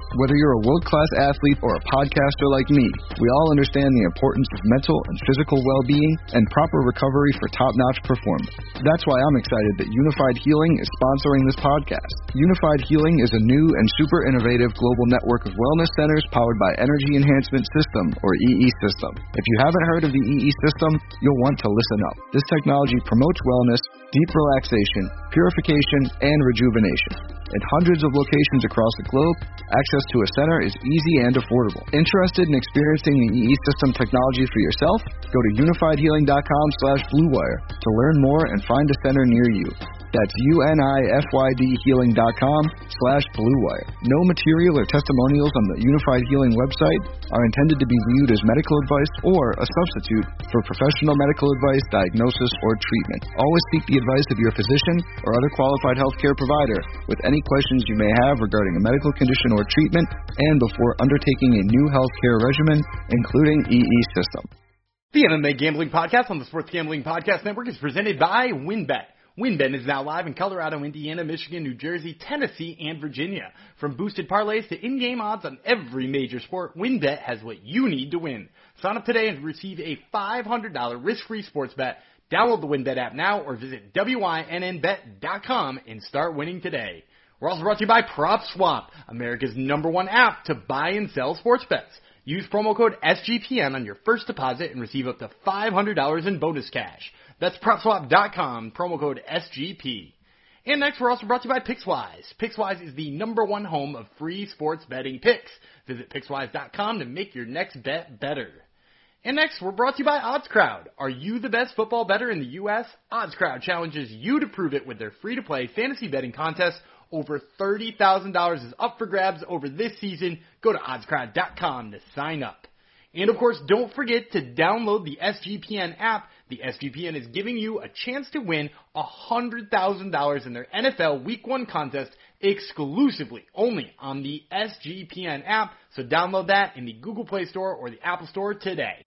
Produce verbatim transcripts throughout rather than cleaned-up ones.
Whether you're a world-class athlete or a podcaster like me, we all understand the importance of mental and physical well-being and proper recovery for top-notch performance. That's why I'm excited that Unified Healing is sponsoring this podcast. Unified Healing is a new and super innovative global network of wellness centers powered by Energy Enhancement System, or E E System. If you haven't heard of the E E System, you'll want to listen up. This technology promotes wellness, deep relaxation, purification, and rejuvenation. In hundreds of locations across the globe, access to a center is easy and affordable. Interested in experiencing the E E System technology for yourself? Go to unified healing dot com slash blue wire to learn more and find a center near you. That's unified healing dot com slash blue wire. No material or testimonials on the Unified Healing website are intended to be viewed as medical advice or a substitute for professional medical advice, diagnosis, or treatment. Always seek the advice of your physician or other qualified healthcare provider with any questions you may have regarding a medical condition or treatment and before undertaking a new healthcare regimen, including E E System. The M M A Gambling Podcast on the Sports Gambling Podcast Network is presented by WynnBET. WynnBET is now live in Colorado, Indiana, Michigan, New Jersey, Tennessee, and Virginia. From boosted parlays to in-game odds on every major sport, WynnBET has what you need to win. Sign up today and receive a five hundred dollars risk-free sports bet. Download the WynnBET app now or visit wynn bet dot com and start winning today. We're also brought to you by PropSwap, America's number one app to buy and sell sports bets. Use promo code S G P N on your first deposit and receive up to five hundred dollars in bonus cash. That's prop swap dot com, promo code S G P. And next, we're also brought to you by Pickswise. Pickswise is the number one home of free sports betting picks. Visit pickswise dot com to make your next bet better. And next, we're brought to you by OddsCrowd. Are you the best football bettor in the U S? OddsCrowd challenges you to prove it with their free-to-play fantasy betting contest. Over thirty thousand dollars is up for grabs over this season. Go to odds crowd dot com to sign up. And of course, don't forget to download the S G P N app. The S G P N is giving you a chance to win one hundred thousand dollars in their N F L Week one contest exclusively only on the S G P N app. So download that in the Google Play Store or the Apple Store today.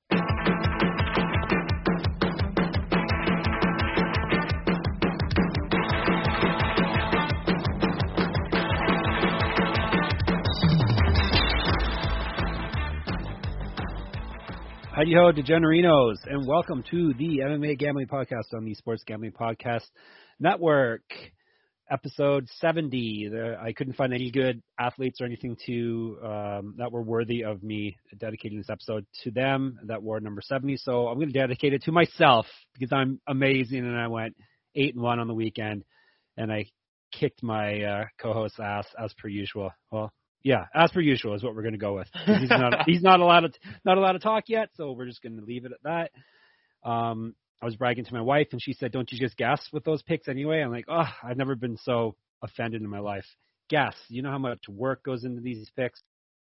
Hi-yo, DeGenerinos, and welcome to the M M A Gambling Podcast on the Sports Gambling Podcast Network, episode seventy. The, I couldn't find any good athletes or anything to um, that were worthy of me dedicating this episode to them that wore number seventy, so I'm going to dedicate it to myself because I'm amazing, and I went eight and one on the weekend, and I kicked my uh, co-host's ass as per usual. Well, yeah, as per usual is what we're going to go with. He's not he's not allowed to not allowed to talk yet, so we're just going to leave it at that. Um, I was bragging to my wife, and she said, "Don't you just guess with those picks anyway?" I'm like, "Oh, I've never been so offended in my life." Guess, you know how much work goes into these picks.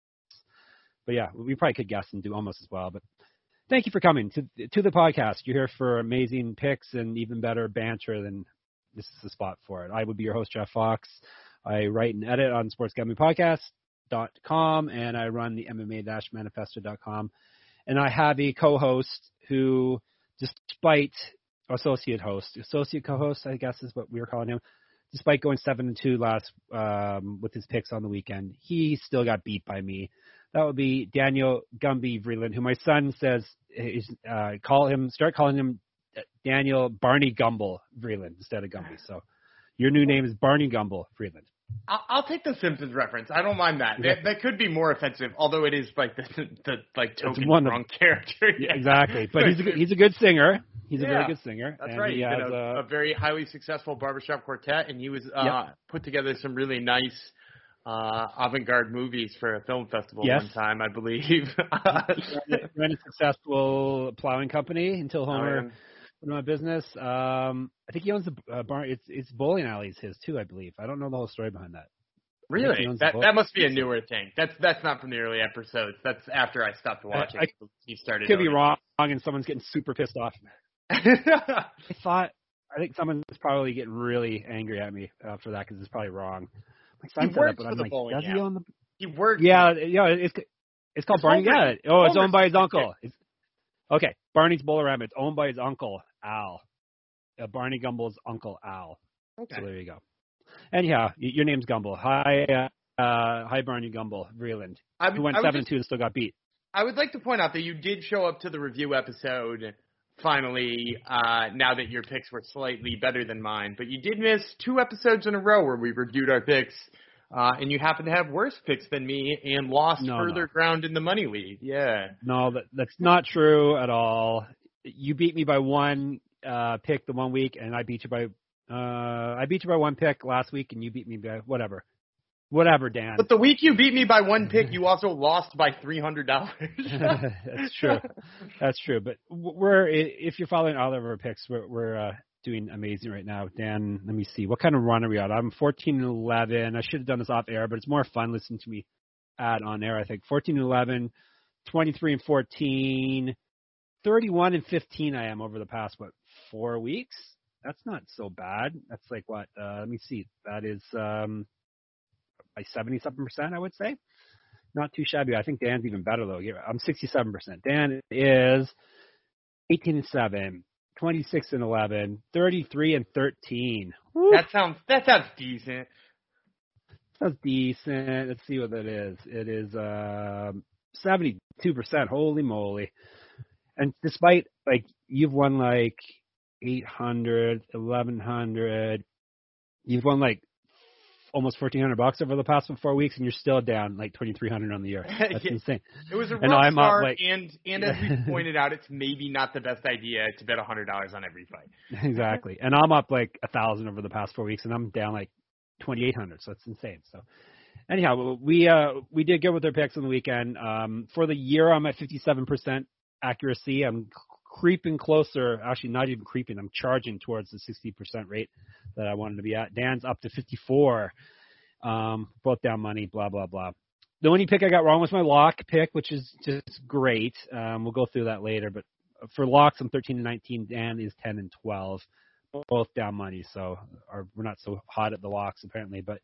But yeah, we probably could guess and do almost as well. But thank you for coming to to the podcast. You're here for amazing picks and even better banter. Then this is the spot for it. I would be your host, Jeff Fox. I write and edit on Sports Gambling Podcast dot com, and I run the M M A manifesto dot com, and I have a co-host who, despite associate host, associate co-host, I guess is what we were calling him, despite going seven and two last um, with his picks on the weekend, he still got beat by me. That would be Daniel Gumby Vreeland, who my son says is uh, call him start calling him Daniel Barney Gumble Vreeland instead of Gumby. So your new name is Barney Gumble Vreeland. I'll, I'll take the Simpsons reference. I don't mind that. That, that could be more offensive, although it is like the, the like token wrong character. Yeah, exactly. But he's a he's a good singer. He's yeah, a very good singer. That's and right. He He's has in a, a, a very highly successful barbershop quartet, and he was uh, yep. put together some really nice uh, avant-garde movies for a film festival yes. one time, I believe. he ran a successful plowing company until Homer um, went out of business. Um, I think he owns the uh, bar. It's it's bowling alleys his too, I believe. I don't know the whole story behind that. Really? That that must be a newer thing. That's that's not from the early episodes. That's after I stopped watching. I, I he started. Could be wrong, and someone's getting super pissed off. I thought I think someone's probably getting really angry at me uh, for that because it's probably wrong. My son he said works that, but for I'm the like, bowling does alley. he own the? He works. Yeah, yeah. It's it's called it's Barney. Homer. Yeah. Oh, it's Homer's owned by his uncle. It's, okay, Barney's Bowlerama. It's owned by his uncle Al. Uh, Barney Gumble's uncle Al. Okay. So there you go. And yeah, y- your name's Gumble. Hi, uh, uh, Highburn Gumble, Vreeland, I, who went I seven just, two and still got beat. I would like to point out that you did show up to the review episode finally, uh, now that your picks were slightly better than mine. But you did miss two episodes in a row where we reviewed our picks, uh, and you happen to have worse picks than me and lost no, further no. ground in the money league. Yeah. No, that, that's not true at all. You beat me by one uh, pick the one week, and I beat you by uh, I beat you by one pick last week, and you beat me by whatever. Whatever, Dan. But the week you beat me by one pick, you also lost by three hundred dollars. That's true. That's true. But we're if you're following all of our picks, we're, we're uh, doing amazing right now. Dan, let me see. What kind of run are we on? I'm fourteen and eleven. I should have done this off air, but it's more fun listening to me add on air, I think. fourteen and eleven, twenty-three and fourteen, thirty-one and fifteen I am over the past, what, four weeks? That's not so bad. That's like what? Uh, let me see. That is... Um, by seventy-seven percent, I would say. Not too shabby. I think Dan's even better, though. I'm sixty-seven percent. Dan is eighteen and seven, twenty-six and eleven, thirty-three and thirteen. Woo. That sounds that sounds decent. That's decent. Let's see what that is. It is um, seventy-two percent. Holy moly. And despite, like, you've won, like, eight hundred, eleven hundred, you've won, like, almost fourteen hundred bucks over the past four weeks, and you're still down like twenty-three hundred on the year. That's yeah. insane. It was a rough and I'm start, like, and, and as we pointed out, it's maybe not the best idea to bet one hundred dollars on every fight. Exactly. And I'm up like one thousand over the past four weeks, and I'm down like twenty-eight hundred, so it's insane. So anyhow, we uh, we did good with our picks on the weekend. Um, for the year, I'm at fifty-seven percent accuracy. I'm creeping closer, actually not even creeping, I'm charging towards the sixty percent rate that I wanted to be at. Dan's up to fifty-four, um, both down money, blah, blah, blah. The only pick I got wrong was my lock pick, which is just great. Um, we'll go through that later, but for locks, I'm thirteen and nineteen. Dan is ten and twelve, both down money, so our, we're not so hot at the locks apparently, but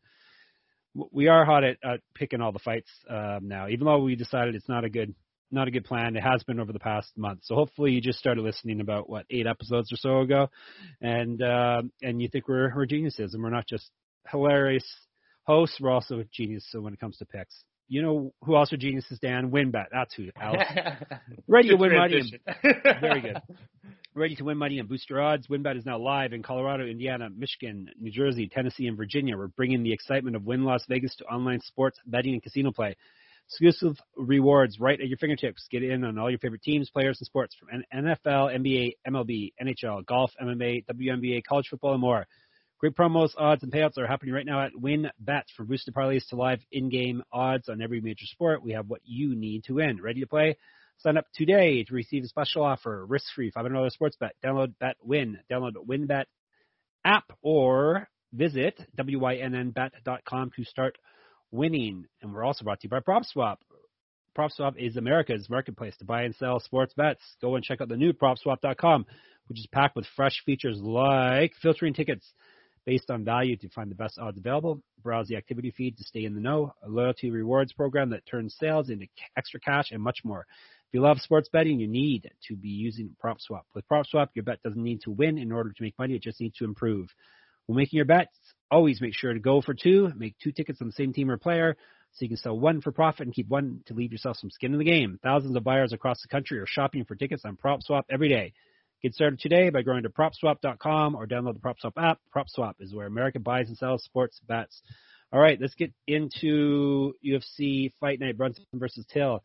we are hot at, at picking all the fights um, now, even though we decided it's not a good Not a good plan. It has been over the past month. So hopefully you just started listening about, what, eight episodes or so ago, and uh, and you think we're, we're geniuses, and we're not just hilarious hosts. We're also geniuses when it comes to picks. You know who else are geniuses, Dan? WinBet. That's who else. Ready to win money. And, very good. Ready to win money and boost your odds. WinBet is now live in Colorado, Indiana, Michigan, New Jersey, Tennessee, and Virginia. We're bringing the excitement of Win Las Vegas to online sports betting and casino play. Exclusive rewards right at your fingertips. Get in on all your favorite teams, players, and sports from N F L, N B A, M L B, N H L, golf, M M A, W N B A, college football, and more. Great promos, odds, and payouts are happening right now at WinBet. For boosted parlays to live in-game odds on every major sport, we have what you need to win. Ready to play? Sign up today to receive a special offer. Risk-free, five hundred dollars sports bet. Download BetWin. Download WinBet app or visit W Y N N bet dot com to start winning. And we're also brought to you by PropSwap. PropSwap is America's marketplace to buy and sell sports bets. Go and check out the new prop swap dot com, which is packed with fresh features like filtering tickets based on value to find the best odds available, browse the activity feed to stay in the know, a loyalty rewards program that turns sales into extra cash, and much more. If you love sports betting, you need to be using PropSwap. With PropSwap, your bet doesn't need to win in order to make money. It just needs to improve. When making your bets, always make sure to go for two. Make two tickets on the same team or player so you can sell one for profit and keep one to leave yourself some skin in the game. Thousands of buyers across the country are shopping for tickets on PropSwap every day. Get started today by going to prop swap dot com or download the PropSwap app. PropSwap is where America buys and sells sports bets. All right, let's get into U F C Fight Night, Brunson versus Till.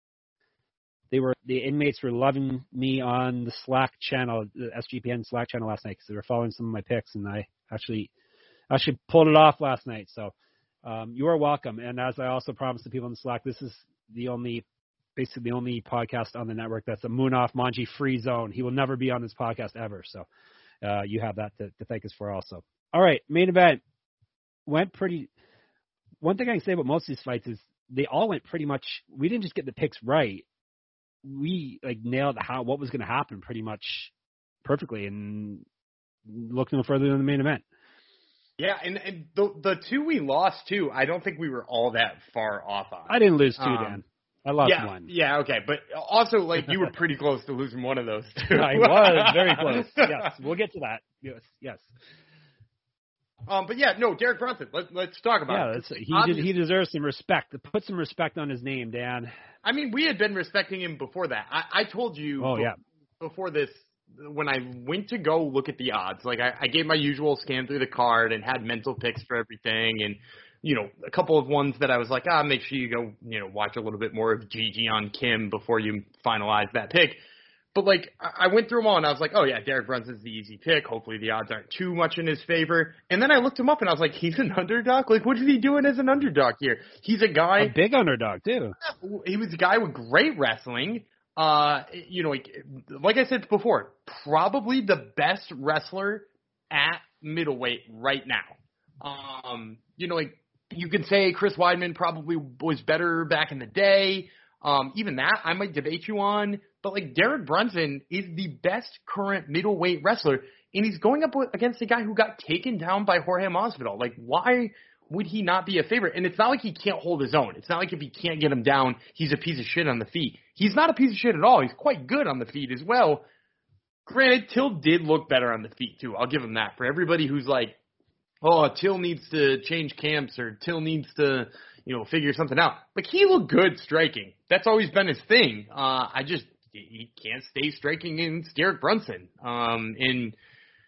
They were the inmates were loving me on the Slack channel, the S G P N Slack channel last night because they were following some of my picks, and I actually actually pulled it off last night. So um, you are welcome. And as I also promised the people in the Slack, this is the only, basically the only podcast on the network that's a Munaf Manji free zone. He will never be on this podcast ever. So uh, you have that to, to thank us for also. All right, main event went pretty. One thing I can say about most of these fights is they all went pretty much. We didn't just get the picks right. We like nailed how what was going to happen pretty much perfectly, and looked no further than the main event. Yeah, and, and the the two we lost too, I don't think we were all that far off on. I didn't lose two, um, Dan. I lost yeah, one. Yeah, okay, but also like you were pretty close to losing one of those two. I was very close. Yes, we'll get to that. Yes, yes. Um, but yeah, no, Derek Brunson. Let, let's talk about yeah, it. Yeah, he did, he deserves some respect. Put some respect on his name, Dan. I mean, we had been respecting him before that. I, I told you oh, be- yeah. before this, when I went to go look at the odds, like I, I gave my usual scan through the card and had mental picks for everything, and you know, a couple of ones that I was like, ah, make sure you go, you know, watch a little bit more of Gigi on Kim before you finalize that pick. But, like, I went through them all, and I was like, oh, yeah, Derek Brunson's the easy pick. Hopefully the odds aren't too much in his favor. And then I looked him up, and I was like, he's an underdog? Like, what is he doing as an underdog here? He's a guy – A big underdog, too. He was a guy with great wrestling. Uh, you know, like, like I said before, probably the best wrestler at middleweight right now. Um, you know, like, you could say Chris Weidman probably was better back in the day. Um, even that I might debate you on. But, like, Derek Brunson is the best current middleweight wrestler, and he's going up against a guy who got taken down by Jorge Masvidal. Like, why would he not be a favorite? And it's not like he can't hold his own. It's not like if he can't get him down, he's a piece of shit on the feet. He's not a piece of shit at all. He's quite good on the feet as well. Granted, Till did look better on the feet, too. I'll give him that. For everybody who's like, oh, Till needs to change camps or Till needs to, you know, figure something out. Like, he looked good striking. That's always been his thing. Uh, I just... He can't stay striking against Derek Brunson. Um, and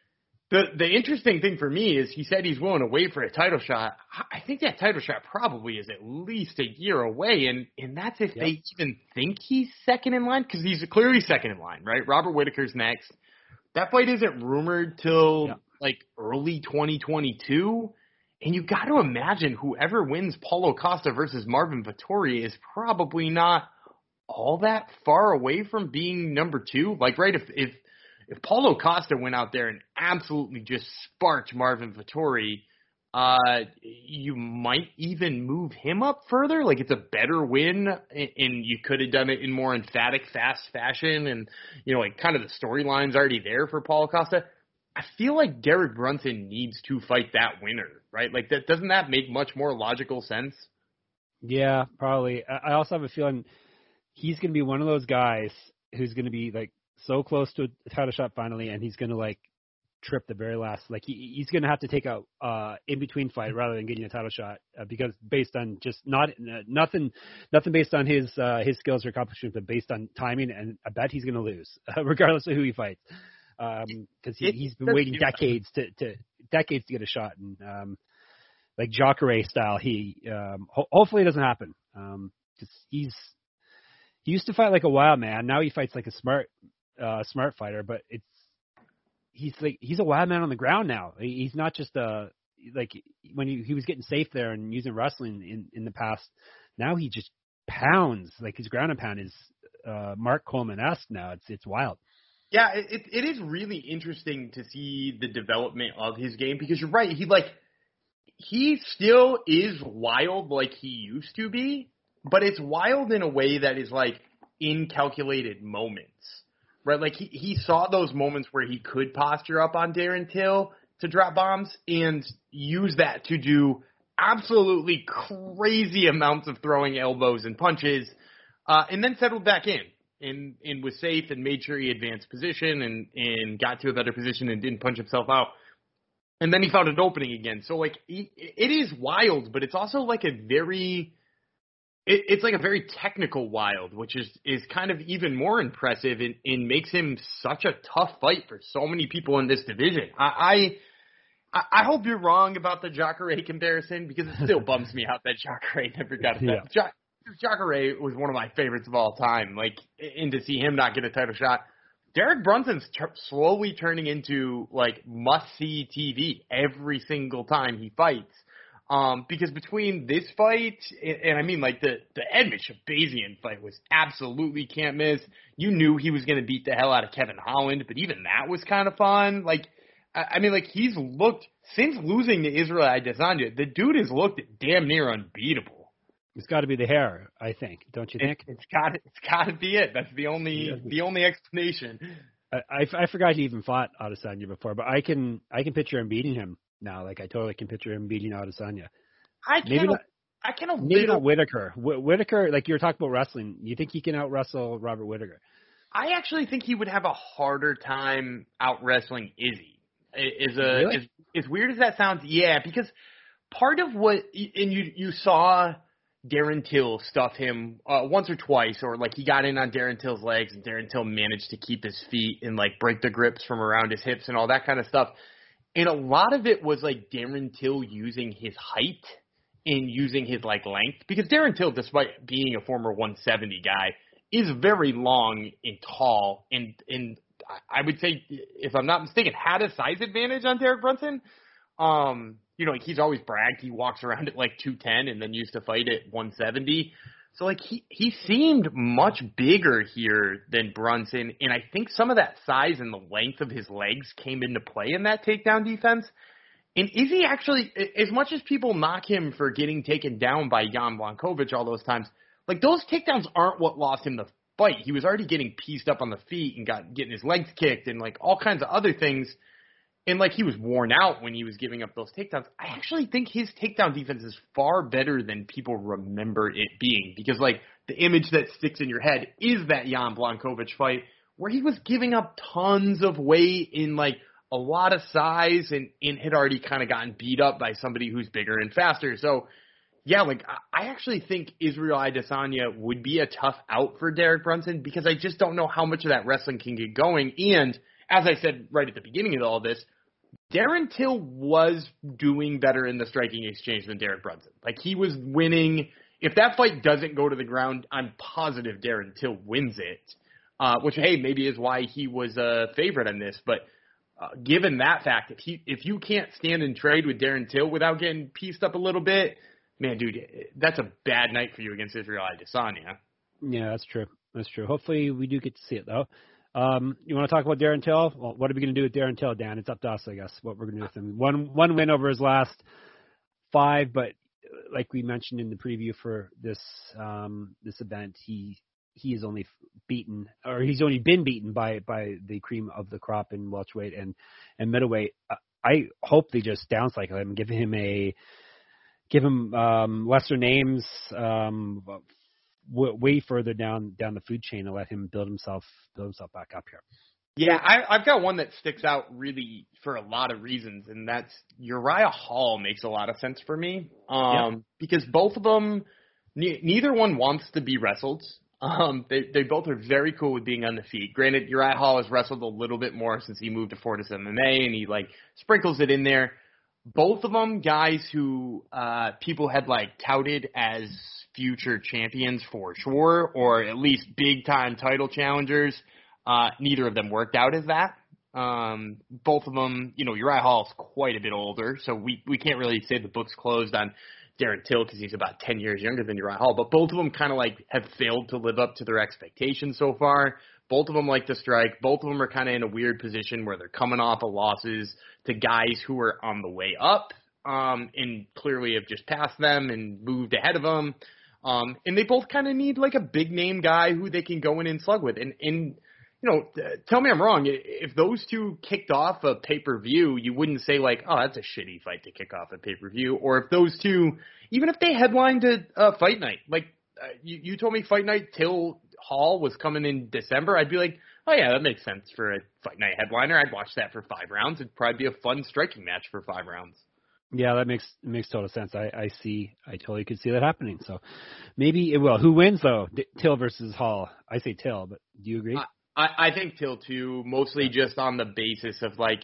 the the interesting thing for me is he said he's willing to wait for a title shot. I think that title shot probably is at least a year away, and, and that's if yep. they even think he's second in line, because he's clearly second in line, right? Robert Whittaker's next. That fight isn't rumored till yep. like early twenty twenty-two. And you got to imagine whoever wins Paulo Costa versus Marvin Vettori is probably not all that far away from being number two. Like, right, if if if Paulo Costa went out there and absolutely just sparked Marvin Vettori, uh, you might even move him up further. Like, it's a better win, and, and you could have done it in more emphatic, fast fashion, and, you know, like, kind of the storyline's already there for Paulo Costa. I feel like Derek Brunson needs to fight that winner, right? Like, that doesn't that make much more logical sense? Yeah, probably. I also have a feeling he's going to be one of those guys who's going to be, like, so close to a title shot finally, and he's going to, like, trip the very last. Like, he, he's going to have to take a uh, in-between fight rather than getting a title shot uh, because based on just not uh, nothing nothing based on his uh, his skills or accomplishments, but based on timing, and I bet he's going to lose, uh, regardless of who he fights. Because um, he, he's been waiting decades to, to decades to get a shot. And, um, like, Jacare style, he um, ho- hopefully it doesn't happen. Um, cause he's He used to fight like a wild man. Now he fights like a smart, uh, smart fighter. But it's he's like he's a wild man on the ground now. He's not just a like when he, he was getting safe there and using wrestling in, in the past. Now he just pounds. Like, his ground and pound is uh, Mark Coleman-esque now. It's it's wild. Yeah, it it is really interesting to see the development of his game, because you're right. He like he still is wild like he used to be. But it's wild in a way that is, like, in calculated moments, right? Like, he, he saw those moments where he could posture up on Darren Till to drop bombs and use that to do absolutely crazy amounts of throwing elbows and punches, uh, and then settled back in and, and was safe and made sure he advanced position and, and got to a better position and didn't punch himself out. And then he found an opening again. So, like, he, it is wild, but it's also, like, a very... It, it's like a very technical wild, which is, is kind of even more impressive and, and makes him such a tough fight for so many people in this division. I I, I hope you're wrong about the Jacare comparison, because it still bums me out that Jacare never got a title. Yeah. Jacare was one of my favorites of all time. Like, and to see him not get a title shot. Derek Brunson's t- slowly turning into, like, must-see T V every single time he fights. Um, because between this fight, and, and I mean, like, the, the Edmund Shabazian fight was absolutely can't miss. You knew he was going to beat the hell out of Kevin Holland, but even that was kind of fun. Like, I, I mean, like, he's looked, since losing to Israel Adesanya, the dude has looked damn near unbeatable. It's got to be the hair, I think, don't you think? It, it's got it's got to be it. That's the only the only explanation. I, I, I forgot he even fought Adesanya before, but I can I can picture him beating him now. Like, I totally can picture him beating Adesanya. I can't. Maybe not, I can't. Maybe not Whittaker. Wh- Whittaker, like you were talking about wrestling. You think he can out wrestle Robert Whittaker? I actually think he would have a harder time out wrestling Izzy. Is a Really? as, as weird as that sounds, yeah, because part of what and you you saw Darren Till stuff him uh, once or twice, or like he got in on Darren Till's legs, and Darren Till managed to keep his feet and like break the grips from around his hips and all that kind of stuff. And a lot of it was like Darren Till using his height and using his like length, because Darren Till, despite being a former one seventy guy, is very long and tall, and and I would say, if I'm not mistaken, had a size advantage on Derek Brunson. Um, you know, like he's always bragged he walks around at like two ten and then used to fight at one seventy. So like he, he seemed much bigger here than Brunson, and I think some of that size and the length of his legs came into play in that takedown defense. And is he actually, as much as people knock him for getting taken down by Jan Blachowicz all those times, like those takedowns aren't what lost him the fight. He was already getting pieced up on the feet and got getting his legs kicked and like all kinds of other things. And like he was worn out when he was giving up those takedowns. I actually think his takedown defense is far better than people remember it being, because like the image that sticks in your head is that Jan Blachowicz fight where he was giving up tons of weight in like a lot of size and, and had already kind of gotten beat up by somebody who's bigger and faster. So yeah, like I actually think Israel Adesanya would be a tough out for Derek Brunson, because I just don't know how much of that wrestling can get going. And as I said right at the beginning of all this, Darren Till was doing better in the striking exchange than Derek Brunson. Like he was winning. If that fight doesn't go to the ground, I'm positive Darren Till wins it, uh, which, hey, maybe is why he was a favorite on this. But uh, given that fact, if he, if you can't stand and trade with Darren Till without getting pieced up a little bit, man, dude, that's a bad night for you against Israel Adesanya. Yeah, that's true. That's true. Hopefully we do get to see it, though. Um, you want to talk about Darren Till? Well, what are we going to do with Darren Till, Dan? It's up to us, I guess, what we're going to do with him. One one win over his last five, but like we mentioned in the preview for this um, this event, he he is only beaten, or he's only been beaten by, by the cream of the crop in welterweight and, and middleweight. I hope they just downcycle him and give him a give him um, lesser names, um, w- way further down down the food chain, and let him build himself build himself back up here. Yeah, I, I've got one that sticks out really for a lot of reasons, and that's Uriah Hall makes a lot of sense for me, um, yeah. because both of them, ne- neither one wants to be wrestled. Um, they they both are very cool with being on the feet. Granted, Uriah Hall has wrestled a little bit more since he moved to Fortis M M A, and he like sprinkles it in there. Both of them guys who uh, people had like touted as future champions for sure, or at least big time title challengers. Uh, neither of them worked out as that. Um, both of them, you know, Uriah Hall's quite a bit older, so we, we can't really say the book's closed on Darren Till because he's about ten years younger than Uriah Hall. But both of them kind of like have failed to live up to their expectations so far. Both of them like to strike. Both of them are kind of in a weird position where they're coming off of losses to guys who are on the way up um, and clearly have just passed them and moved ahead of them. Um, and they both kind of need like a big name guy who they can go in and slug with. And, and you know, tell me I'm wrong. If those two kicked off a pay-per-view, you wouldn't say like, oh, that's a shitty fight to kick off a pay-per-view. Or if those two, even if they headlined a uh, fight night, like uh, you, you told me fight night Till Hall was coming in December, I'd be like, oh yeah, that makes sense for a fight night headliner. I'd watch that for five rounds. It'd probably be a fun striking match for five rounds. Yeah, that makes makes total sense. I, I see. I totally could see that happening. So maybe it will. Who wins though? D- Till versus Hall. I say Till, but do you agree? I, I, I think Till too, mostly just on the basis of like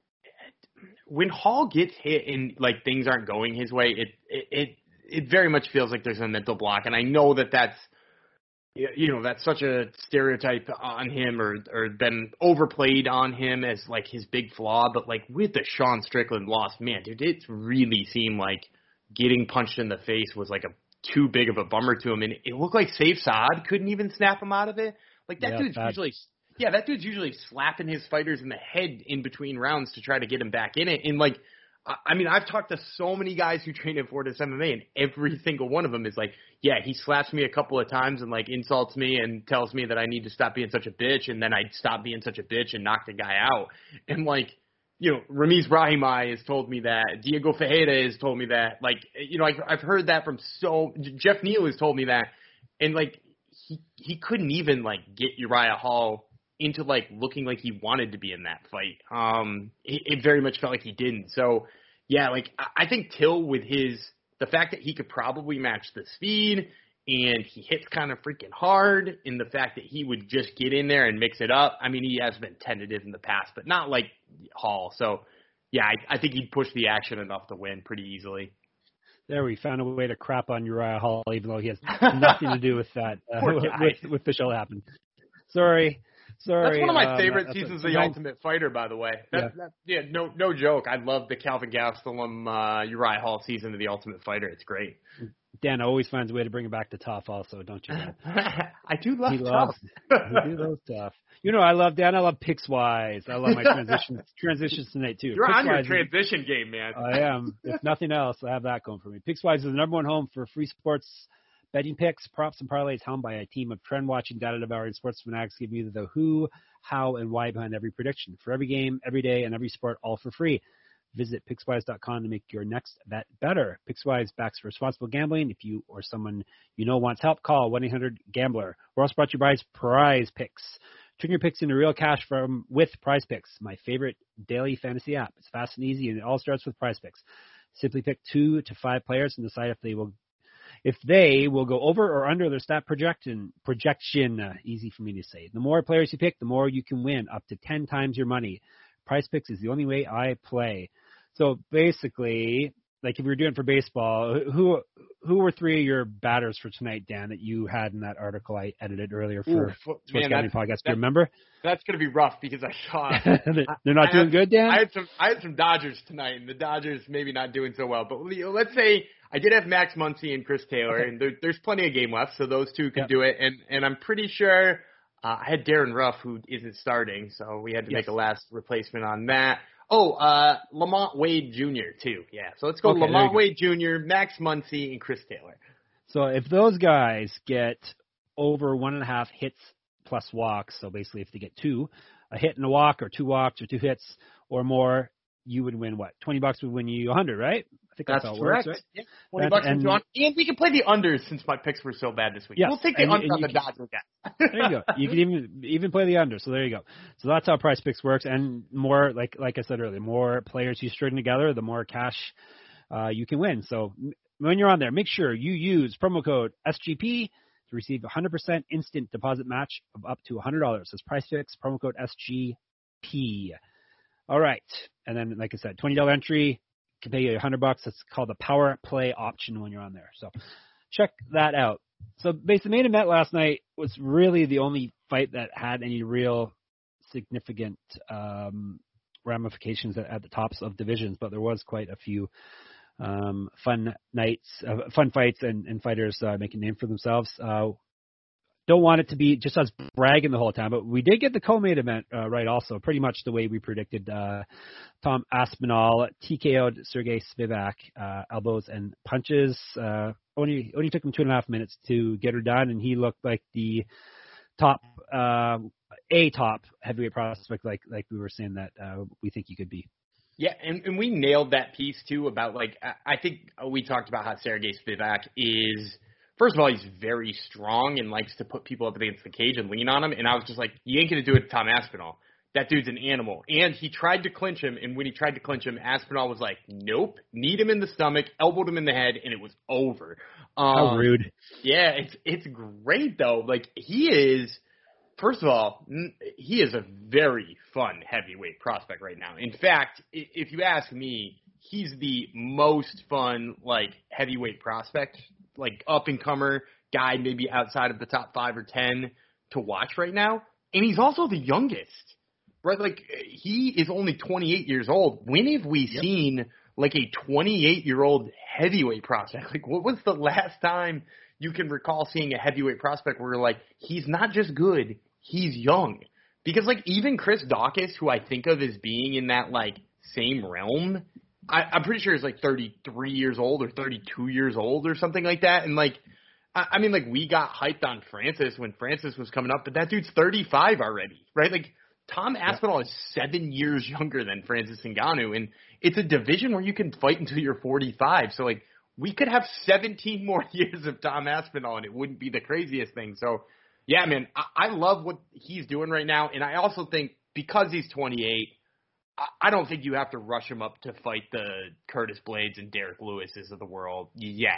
when Hall gets hit and like things aren't going his way, it it it, it very much feels like there's a mental block. And I know that that's you know, that's such a stereotype on him or or been overplayed on him as, like, his big flaw. But, like, with the Sean Strickland loss, man, dude, it really seemed like getting punched in the face was, like, a too big of a bummer to him. And it looked like Saif Saad couldn't even snap him out of it. Like, that yeah, dude's bad. usually – yeah, that dude's usually slapping his fighters in the head in between rounds to try to get him back in it. And, like, I mean, I've talked to so many guys who train at Fortis M M A, and every single one of them is like, yeah, he slaps me a couple of times and, like, insults me and tells me that I need to stop being such a bitch, and then I stop being such a bitch and knock the guy out. And, like, you know, Ramiz Brahimaj has told me that. Diego Ferreira has told me that. Like, you know, I've, I've heard that from so – Jeff Neal has told me that. And, like, he, he couldn't even, like, get Uriah Hall into like looking like he wanted to be in that fight. Um, it, it very much felt like he didn't. So yeah, like I, I think Till with his the fact that he could probably match the speed and he hits kind of freaking hard, and the fact that he would just get in there and mix it up. I mean, he has been tentative in the past, but not like Hall. So yeah, I, I think he'd push the action enough to win pretty easily. There, we found a way to crap on Uriah Hall, even though he has nothing to do with that, uh, with, with the show that happened. Sorry. Sorry. That's one of my um, favorite that, seasons a, of The Ultimate Fighter, by the way. That, yeah. That, yeah, no no joke. I love the Calvin Gastelum, uh, Uriah Hall season of The Ultimate Fighter. It's great. Dan always finds a way to bring it back to Tough also, don't you? I do love he Tough. Loves, he do love Tough. You know, I love Dan. I love Pickswise. I love my transitions transitions tonight, too. You're Pickswise on your is, transition game, man. I am. If nothing else, I have that going for me. Pickswise is the number one home for free sports betting picks, props, and parlays, helmed by a team of trend-watching, data-devouring sports fanatics giving you the who, how, and why behind every prediction. For every game, every day, and every sport, all for free. Visit Pickswise dot com to make your next bet better. Pickswise backs responsible gambling. If you or someone you know wants help, call one eight hundred gambler. We're also brought to you by Prize Picks. Turn your picks into real cash from with Prize Picks, my favorite daily fantasy app. It's fast and easy, and it all starts with Prize Picks. Simply pick two to five players and decide if they will if they will go over or under their stat projection. Projection, uh, easy for me to say. The more players you pick, the more you can win, up to ten times your money. Prize Picks is the only way I play. So basically, like if we were doing it for baseball, who who were three of your batters for tonight, Dan, that you had in that article I edited earlier for Sports Gambling Podcast? Do you remember? That's going to be rough because I saw they're not I doing had, good, Dan. I had some I had some Dodgers tonight, and the Dodgers maybe not doing so well. But let's say I did have Max Muncy and Chris Taylor, okay. and there, there's plenty of game left, so those two could yep. do it. And and I'm pretty sure uh, I had Darren Ruff, who isn't starting, so we had to yes. make a last replacement on that. Oh, uh, Lamont Wade Junior too. Yeah, so let's go okay, Lamont Wade Junior, Max Muncy, and Chris Taylor. So if those guys get over one and a half hits plus walks, so basically if they get two, a hit and a walk, or two walks, or two hits, or more, you would win what? twenty bucks would win you one hundred, right? I think that's, that's how it correct. works, right? Yeah, twenty that's, bucks and, and, and we can play the unders since my picks were so bad this week. Yes, we'll take the and, under and on the can, Dodgers guys. There you go. You can even even play the under. So there you go. So that's how Prize Picks works. And more, like like I said earlier, more players you string together, the more cash uh, you can win. So when you're on there, make sure you use promo code S G P to receive a one hundred percent instant deposit match of up to one hundred dollars. That's Prize Picks, promo code S G P. All right. And then, like I said, twenty dollars entry can pay you one hundred bucks. That's called the power play option when you're on there. So check that out. So basically, the main event last night was really the only fight that had any real significant um, ramifications at, at the tops of divisions, but there was quite a few um, fun nights, uh, fun fights, and, and fighters uh, making a name for themselves. Uh, don't want it to be just us bragging the whole time, but we did get the co-main event uh, right also, pretty much the way we predicted. Uh, Tom Aspinall T K O'd Sergey Spivak, uh, elbows and punches. Uh, only only took him two and a half minutes to get her done, and he looked like the top, uh, a top heavyweight prospect, like like we were saying that uh, we think he could be. Yeah, and, and we nailed that piece too about like I, I think we talked about how Sergey Spivak is. First of all, he's very strong and likes to put people up against the cage and lean on him. And I was just like, you ain't going to do it to Tom Aspinall. That dude's an animal. And he tried to clinch him, and when he tried to clinch him, Aspinall was like, nope, kneed him in the stomach, elbowed him in the head, and it was over. Um, How rude. Yeah, it's it's great, though. Like, he is, first of all, he is a very fun heavyweight prospect right now. In fact, if you ask me, he's the most fun, like, heavyweight prospect, like up-and-comer guy, maybe outside of the top five or ten to watch right now. And he's also the youngest, right? Like, he is only twenty-eight years old. When have we yep. seen, like, a twenty-eight-year-old heavyweight prospect? Like, what was the last time you can recall seeing a heavyweight prospect where you're like, he's not just good, he's young? Because, like, even Chris Daukaus, who I think of as being in that, like, same realm, I, I'm pretty sure he's like thirty-three years old or thirty-two years old or something like that. And like, I, I mean, like we got hyped on Francis when Francis was coming up, but that dude's thirty-five already, right? Like Tom Aspinall yeah. is seven years younger than Francis Ngannou, and it's a division where you can fight until you're forty-five. So like, we could have seventeen more years of Tom Aspinall, and it wouldn't be the craziest thing. So Yeah, man, I, I love what he's doing right now, and I also think because he's twenty-eight, I, I don't think you have to rush him up to fight the Curtis Blades and Derek Lewis's of the world yet.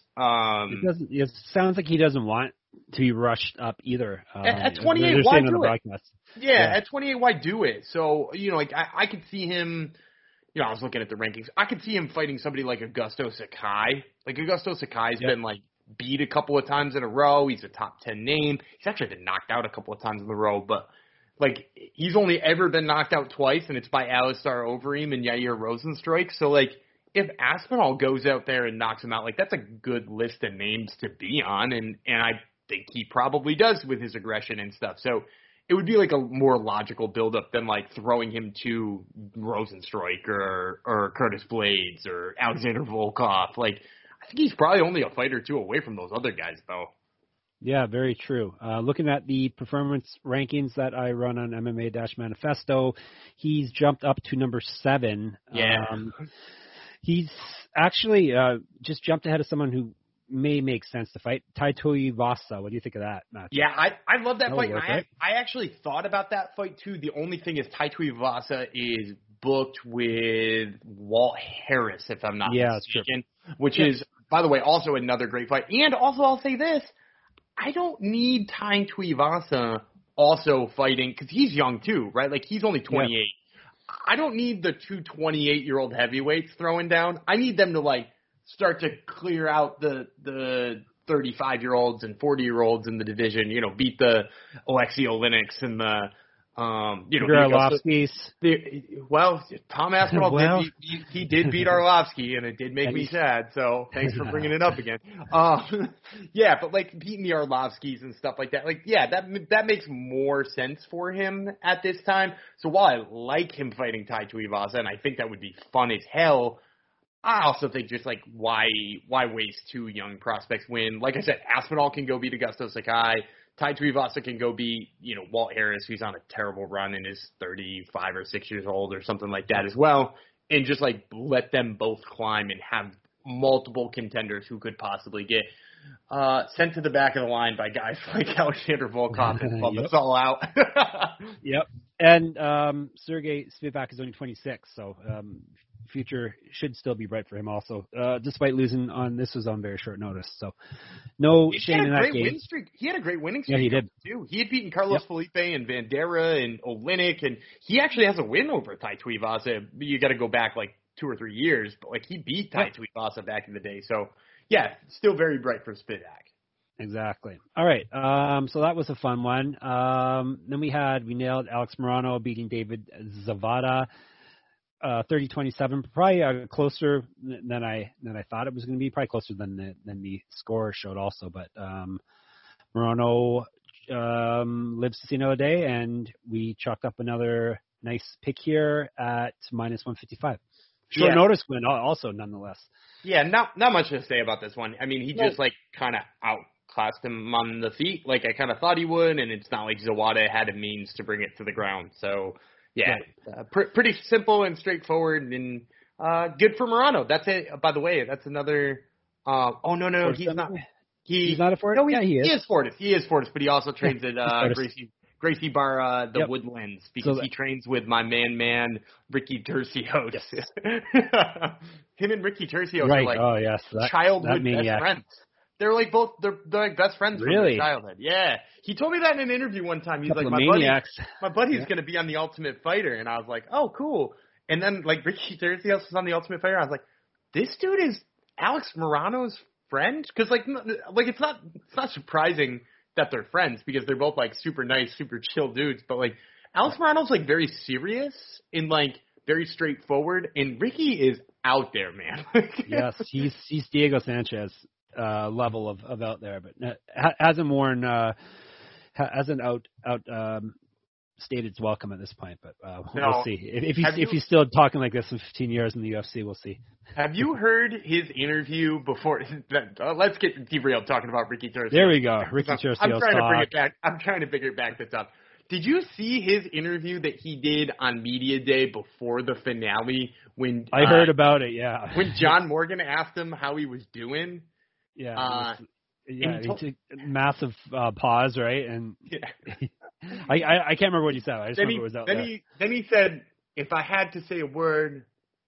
Um, it doesn't. It sounds like he doesn't want to be rushed up either. Um, at, at twenty-eight, why do it? Yeah, yeah, at twenty-eight, why do it? So you know, like I, I could see him. You know, I was looking at the rankings. I could see him fighting somebody like Augusto Sakai. Like Augusto Sakai's yep. been like. beat a couple of times in a row. He's a top ten name. He's actually been knocked out a couple of times in a row, but like he's only ever been knocked out twice, and it's by Alistair Overeem and Yair Rozenstruik. So like if Aspinall goes out there and knocks him out, like that's a good list of names to be on, and and I think he probably does with his aggression and stuff. So it would be like a more logical buildup than like throwing him to Rozenstruik or or Curtis Blades or Alexander Volkov. Like I think he's probably only a fight or two away from those other guys, though. Yeah, very true. Uh, looking at the performance rankings that I run on M M A-Manifesto, he's jumped up to number seven. Yeah. Um, he's actually uh, just jumped ahead of someone who may make sense to fight, Tai Tuivasa. What do you think of that match? Yeah, I I love that That'll fight. Work, I, right? I actually thought about that fight, too. The only thing is Tai Tuivasa is booked with Walt Harris, if I'm not yeah, mistaken, which yeah. is, by the way, also another great fight. And also, I'll say this, I don't need Tai Tuivasa also fighting, because he's young too, right? Like, he's only twenty-eight. Yeah. I don't need the two twenty-eight-year-old heavyweights throwing down. I need them to, like, start to clear out the the thirty-five-year-olds and forty-year-olds in the division, you know, beat the Alexei Oleinik's and the Um, you know, Arlovsky's. Well, Tom Aspinall well. did beat, he, he did beat Arlovsky, and it did make me sad. So thanks for bringing it up again. Um, yeah, but like beating the Arlovskys and stuff like that, like yeah, that that makes more sense for him at this time. So while I like him fighting Tai Tuivasa, and I think that would be fun as hell, I also think just like why why waste two young prospects when, like I said, Aspinall can go beat Augusto Sakai. Tai Tuivasa can go beat, you know, Walt Harris, who's on a terrible run and is thirty-five or six years old or something like that as well, and just, like, let them both climb and have multiple contenders who could possibly get uh, sent to the back of the line by guys like Alexander Volkov and bum us all out. Yep. And um, Sergey Spivak is only twenty-six, so um, future should still be bright for him also, uh, despite losing on, this was on very short notice. So no shame in that game. Win streak. He had a great winning streak. Yeah, he did. Too. He had beaten Carlos yep. Felipe and Vandera and Oleinik, and he actually has a win over Tai Tuivasa. You got to go back like two or three years, but like he beat Tai yep. Tuivasa back in the day. So yeah, still very bright for Spivak. Exactly. All right. Um, so that was a fun one. Um, then we had, we nailed Alex Morano beating David Zavada, uh, thirty twenty-seven, probably uh, closer than I, than I thought it was going to be, probably closer than the, than the score showed also. But, um, Morano, um, lives to see another day, and we chalked up another nice pick here at minus one fifty-five. Short yeah. notice win also, nonetheless. Yeah, not, not much to say about this one. I mean, he just like kind of out, classed him on the feet like I kind of thought he would, and it's not like Zawada had a means to bring it to the ground. So, yeah, right. uh, pr- pretty simple and straightforward, and uh, good for Morano. That's it. By the way, that's another uh, – oh, no, no, no, he's not – he, He's not a Fortis? No, he, yeah, he is. He is Fortis. He is Fortis, but he also trains at uh, Gracie Gracie Bar, uh, the yep. Woodlands, because so he trains with my man, man, Ricky Tercios. Yes. Him and Ricky Tercios right. are like oh, yes. that, childhood that best friends. They're like both, they're, they're like best friends really? from their childhood. Yeah. He told me that in an interview one time. He's Couple like, my maniacs. buddy, my buddy's yeah. going to be on The Ultimate Fighter. And I was like, oh, cool. And then like Ricky Tercios was on The Ultimate Fighter. I was like, this dude is Alex Morano's friend? Because like, like it's not, it's not surprising that they're friends because they're both like super nice, super chill dudes. But like Alex Morano's like very serious and like very straightforward. And Ricky is out there, man. yes. He's, he's Diego Sanchez. Uh, level of, of out there, but ha- hasn't worn, uh, ha- hasn't out out um, stated its welcome at this point. But uh, we'll no. see if, if he's you, if he's still talking like this in fifteen years in the U F C. We'll see. Have you heard his interview before? Uh, let's get derailed talking about Ricky Tercios. There we go, Ricky Tercios. I'm trying talk. to bring it back. I'm trying to figure it back this up. Did you see his interview that he did on Media Day before the finale? When I uh, heard about it, yeah. When John Morgan asked him how he was doing. Yeah, uh, it was, Yeah, he told, he took massive uh, pause, right? And yeah. I, I I can't remember what he said. I just then remember he, it was out then there. he then he said, if I had to say a word,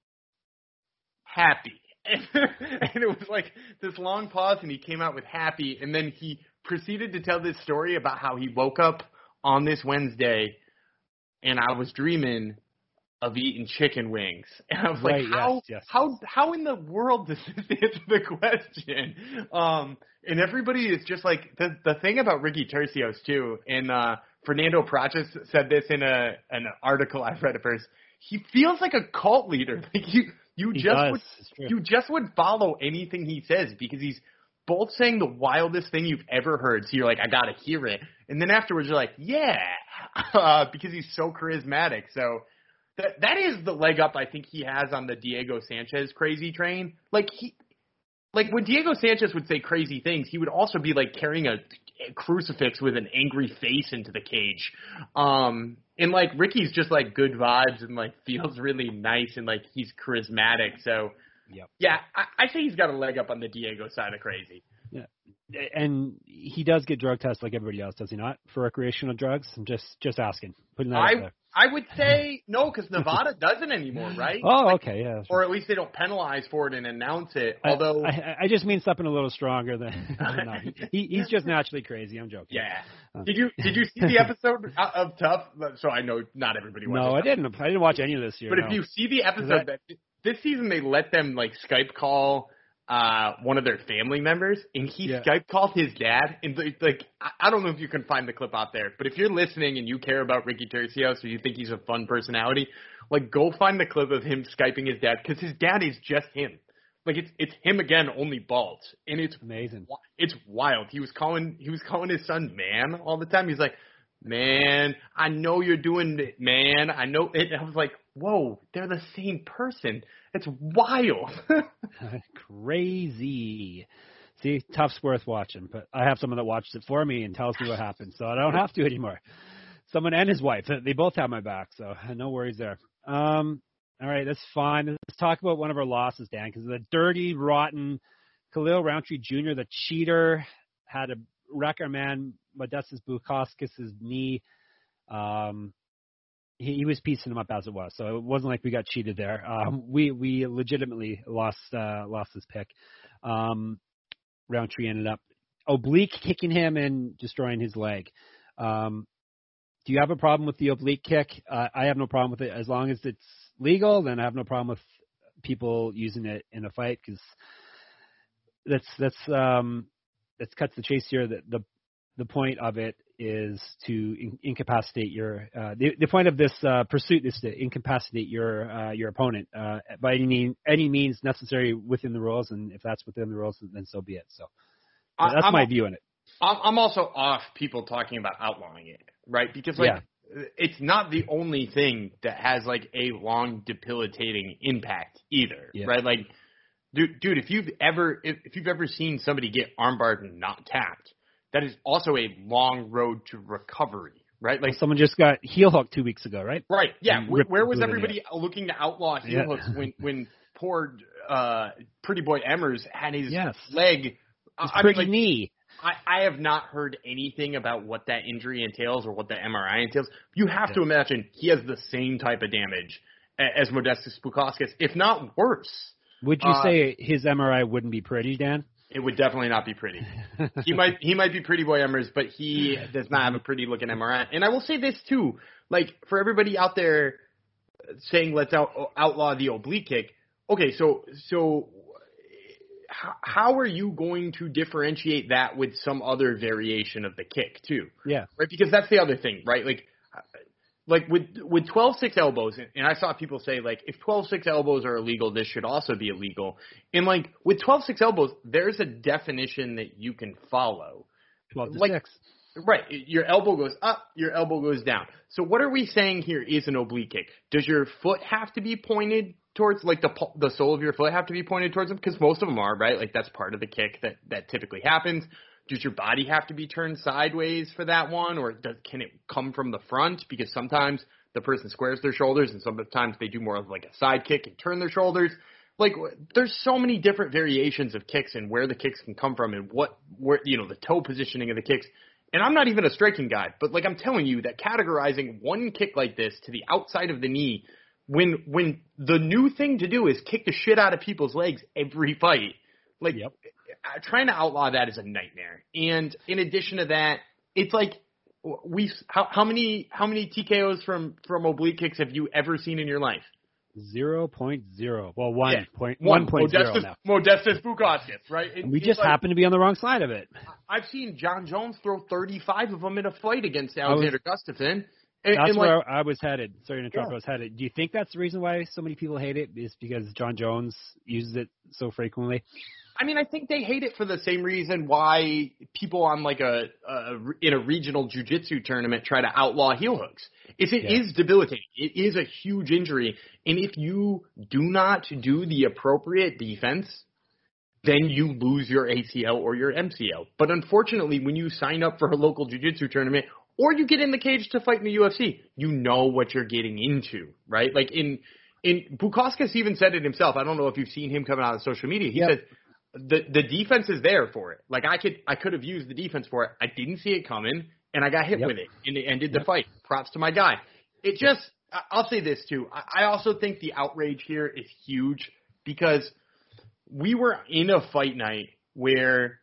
happy. And, and it was like this long pause, and he came out with happy, and then he proceeded to tell this story about how he woke up on this Wednesday, and I was dreaming of eating chicken wings. And I was Right, like, how, yes, yes, how, yes. how in the world does this answer the question? Um, and everybody is just like, the, the thing about Ricky Tercios too, and, uh, Fernando Praches said this in a, an article I read at first, he feels like a cult leader. Like you, you He just does. would, It's true. you just would follow anything he says because he's both saying the wildest thing you've ever heard. So you're like, I gotta hear it. And then afterwards you're like, yeah, uh, because he's so charismatic. So, That that is the leg up I think he has on the Diego Sanchez crazy train. Like he, like when Diego Sanchez would say crazy things, he would also be like carrying a, a crucifix with an angry face into the cage. Um, and like Ricky's just like good vibes and like feels really nice and like he's charismatic. So Yep. yeah, I, I say he's got a leg up on the Diego side of crazy. Yeah, and he does get drug tests like everybody else, does he not? For recreational drugs? I'm just just asking, putting that out I there. I would say no, because Nevada doesn't anymore, right? Oh, Like, okay, yeah. or at least they don't penalize for it and announce it. I- Although, I, I just mean something a little stronger than. No, he, he's just naturally crazy. I'm joking. yeah. Uh, Did you did you see the episode of Tough? So I know not everybody watches. No, I Tough. didn't. I didn't watch any of this year. But no. if you see the episode, that this season they let them like Skype call uh one of their family members, and he Yeah. Skype called his dad, and like I, I don't know if you can find the clip out there, but if you're listening and you care about Ricky Tercios or you think he's a fun personality, like go find the clip of him Skyping his dad because his dad is just him. Like it's it's him again, only bald, and it's amazing. It's wild. He was calling he was calling his son man all the time. He's like, man, I know you're doing it, man. I know it. I was like, whoa, they're the same person. It's wild. Crazy. See, Tough's worth watching, but I have someone that watches it for me and tells me what happened, so I don't have to anymore. Someone and his wife, they both have my back, so no worries there. Um, all right, that's fine. Let's talk about one of our losses, Dan, because the dirty, rotten Khalil Roundtree Junior, the cheater, had a wreck our man Modestas Bukauskas' knee. Um, he, he was piecing him up as it was, so it wasn't like we got cheated there. Um, we we legitimately lost uh, lost this pick. Um, Roundtree ended up oblique kicking him and destroying his leg. Um, do you have a problem with the oblique kick? Uh, I have no problem with it as long as it's legal. Then I have no problem with people using it in a fight because that's that's um, that cuts the chase here. The, the the point of it is to in, incapacitate your uh, the the point of this uh, pursuit is to incapacitate your uh, your opponent uh, by any mean, any means necessary within the rules, and if that's within the rules, then so be it. So that's I'm, my view on it. I'm also off people talking about outlawing it, right? Because like yeah. it's not the only thing that has like a long debilitating impact either, yeah. right? Like, dude, dude, if you've ever if, if you've ever seen somebody get armbarred and not tapped, that is also a long road to recovery, right? Like well, someone just got heel hooked two weeks ago, right? Right. Yeah. Where, where was everybody it. looking to outlaw heel yeah. hooks when when poor uh, Pretty Boy Emmers had his yes. leg? His I pretty mean, like, knee. I, I have not heard anything about what that injury entails or what the M R I entails. You have yeah. to imagine he has the same type of damage as Modestas Bukauskas, if not worse. Would you uh, say his M R I wouldn't be pretty, Dan? It would definitely not be pretty. he might he might be Pretty Boy Emmers, but he does not have a pretty looking M R I. And I will say this too, like for everybody out there saying let's out, outlaw the oblique kick. Okay, so so how, how are you going to differentiate that with some other variation of the kick too? Yeah, right. Because that's the other thing, right? Like. Like with with twelve six elbows, and I saw people say like if twelve six elbows are illegal, this should also be illegal. And like with twelve six elbows, there's a definition that you can follow. twelve to like, six. Right. Your elbow goes up, your elbow goes down. So what are we saying here is an oblique kick? Does your foot have to be pointed towards, like the the sole of your foot have to be pointed towards them? Because most of them are, right? Like that's part of the kick that, that typically happens. Does your body have to be turned sideways for that one, or does, can it come from the front? Because sometimes the person squares their shoulders, and sometimes they do more of like a side kick and turn their shoulders. like there's so many different variations of kicks and where the kicks can come from and what where you know the toe positioning of the kicks. And I'm not even a striking guy, but like I'm telling you that categorizing one kick like this to the outside of the knee, when when the new thing to do is kick the shit out of people's legs every fight, like yep. trying to outlaw that is a nightmare. And in addition to that, it's like we how, how many how many T K Os from from oblique kicks have you ever seen in your life? Zero point zero. Well, one yeah. point one, one point zero Modestus, now. Modestus Bukauskas, right? It, and we just like, happen to be on the wrong side of it. I've seen John Jones throw thirty-five of them in a fight against Alexander was, Gustafsson. And, that's and where like, I was headed. Sorry to interrupt. Yeah. I was headed. Do you think that's the reason why so many people hate it? Is because John Jones uses it so frequently? I mean, I think they hate it for the same reason why people on like a, a in a regional jiu-jitsu tournament try to outlaw heel hooks. Is it yeah. is debilitating. It is a huge injury, and if you do not do the appropriate defense, then you lose your A C L or your M C L. But unfortunately, when you sign up for a local jiu-jitsu tournament or you get in the cage to fight in the U F C, you know what you're getting into, right? Like in in Bukauskas even said it himself. I don't know if you've seen him coming out on social media. He yep. said the the defense is there for it. Like I could I could have used the defense for it. I didn't see it coming, and I got hit yep. with it, and it ended yep. the fight. Props to my guy. It just I'll say this too. I also think the outrage here is huge because we were in a fight night where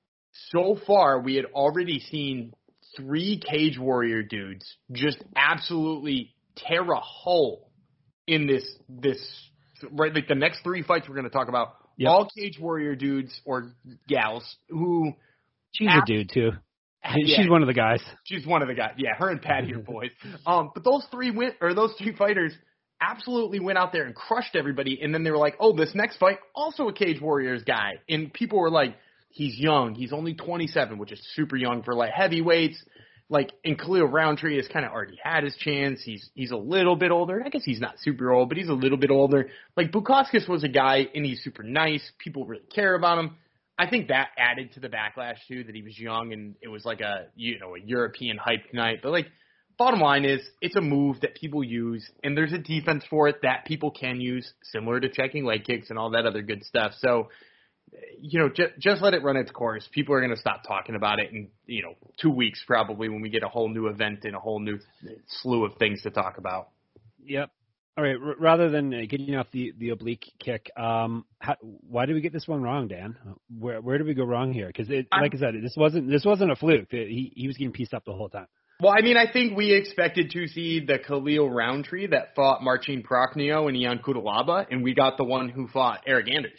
so far we had already seen three Cage Warrior dudes just absolutely tear a hole in this this right like the next three fights we're going to talk about. Yep. All Cage Warrior dudes or gals who she's ab- a dude too. Yeah, she's one of the guys. She's one of the guys. Yeah, her and Patty are boys. Um, but those three win or those three fighters absolutely went out there and crushed everybody. And then they were like, "Oh, this next fight also a Cage Warriors guy." And people were like, "He's young. He's only twenty-seven, which is super young for light heavyweights." Like, and Khalil Roundtree has kind of already had his chance. He's he's a little bit older. I guess he's not super old, but he's a little bit older. Like, Bukauskas was a guy, and he's super nice. People really care about him. I think that added to the backlash, too, that he was young, and it was like a, you know, a European hype night. But, like, bottom line is, it's a move that people use, and there's a defense for it that people can use, similar to checking leg kicks and all that other good stuff. So, you know, just, just let it run its course. People are going to stop talking about it in, you know, two weeks probably when we get a whole new event and a whole new slew of things to talk about. Yep. All right. R- rather than uh, getting off the, the oblique kick, um, how, why did we get this one wrong, Dan? Where where did we go wrong here? Because, like I said, this wasn't this wasn't a fluke. He he was getting pieced up the whole time. Well, I mean, I think we expected to see the Khalil Roundtree that fought Marcin Prachnio and Ian Cutelaba, and we got the one who fought Eric Anders.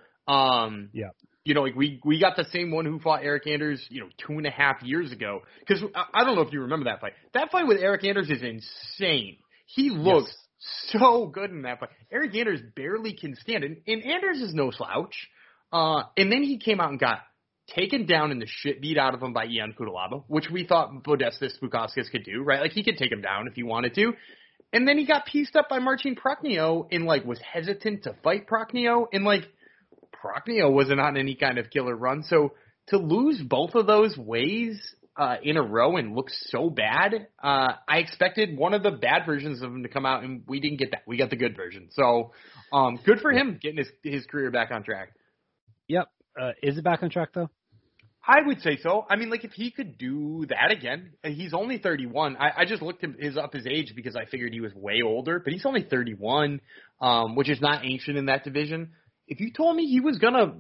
Um, yeah. You know, like we, we got the same one who fought Eric Anders, you know, two and a half years ago. Because I, I don't know if you remember that fight. That fight with Eric Anders is insane. He looks yes. so good in that fight. Eric Anders barely can stand. And, and Anders is no slouch. Uh, and then he came out and got taken down and the shit beat out of him by Ian Cutelaba, which we thought Modestus Bukauskas could do, right? Like he could take him down if he wanted to. And then he got pieced up by Marcin Prachnio and, like, was hesitant to fight Prachnio. And, like, Prachnio wasn't on any kind of killer run. So to lose both of those ways uh, in a row and look so bad, uh, I expected one of the bad versions of him to come out, and we didn't get that. We got the good version. So um, good for him getting his, his career back on track. Yep. Uh, is it back on track, though? I would say so. I mean, like, if he could do that again, he's only thirty-one. I, I just looked him, his up his age because I figured he was way older, but he's only thirty-one, um, which is not ancient in that division. If you told me he was going to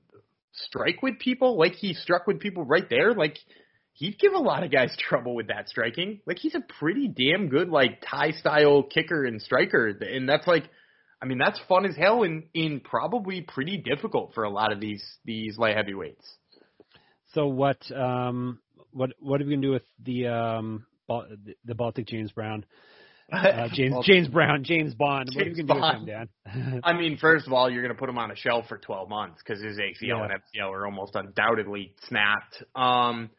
strike with people like he struck with people right there, like, he'd give a lot of guys trouble with that striking. Like, he's a pretty damn good, like, Thai-style kicker and striker. And that's, like, I mean, that's fun as hell and, and probably pretty difficult for a lot of these these light heavyweights. So what um, what what are we going to do with the um, the Baltic James Brown? Uh, James well, James Brown, James Bond. James what are we going to do with him, Dan? I mean, first of all, you're going to put him on a shelf for twelve months because his A C L yeah. and M C L are almost undoubtedly snapped. Um,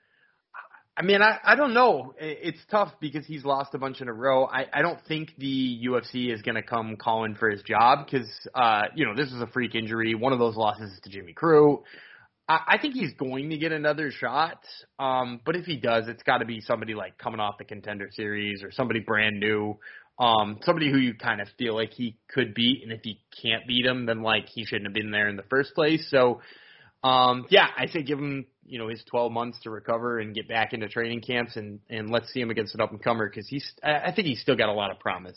I mean, I, I don't know. It's tough because he's lost a bunch in a row. I, I don't think the U F C is going to come calling for his job because, uh, you know, this is a freak injury. One of those losses is to Jimmy Crew. I think he's going to get another shot, um, but if he does, it's got to be somebody like coming off the Contender Series or somebody brand new. Um, somebody who you kind of feel like he could beat, and if he can't beat him, then like he shouldn't have been there in the first place. So, um, yeah, I say give him, you know, his twelve months to recover and get back into training camps, and, and let's see him against an up and comer because he's, I think he's still got a lot of promise.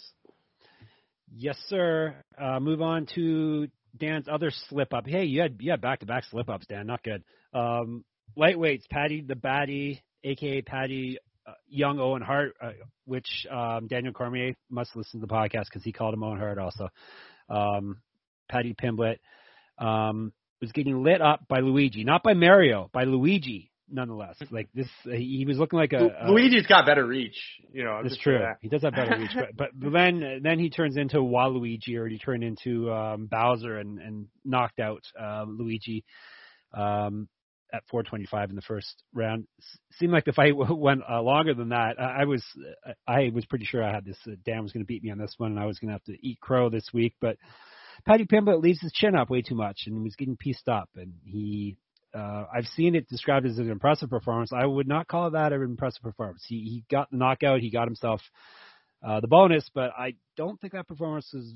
Yes, sir. Uh, move on to Dan's other slip up. Hey, you had you had back to back slip ups, Dan. Not good. Um, lightweights, Patty the Batty, aka Patty. Uh, young Owen Hart, uh, which um, Daniel Cormier must listen to the podcast because he called him Owen Hart also. Um, Paddy Pimblett um, was getting lit up by Luigi, not by Mario, by Luigi, nonetheless. Like this, uh, he was looking like a, a Luigi's got better reach. You know, it's true. He does have better reach, but, but then then he turns into Waluigi, or he turned into um, Bowser and, and knocked out uh, Luigi. Um, at four twenty-five in the first round. Seemed like the fight went uh, longer than that. I, I was I was pretty sure I had this. Uh, Dan was going to beat me on this one, and I was going to have to eat crow this week. But Paddy Pimblett leaves his chin up way too much, and was getting pieced up. And he, uh, I've seen it described as an impressive performance. I would not call that an impressive performance. He he got the knockout. He got himself uh, the bonus, but I don't think that performance was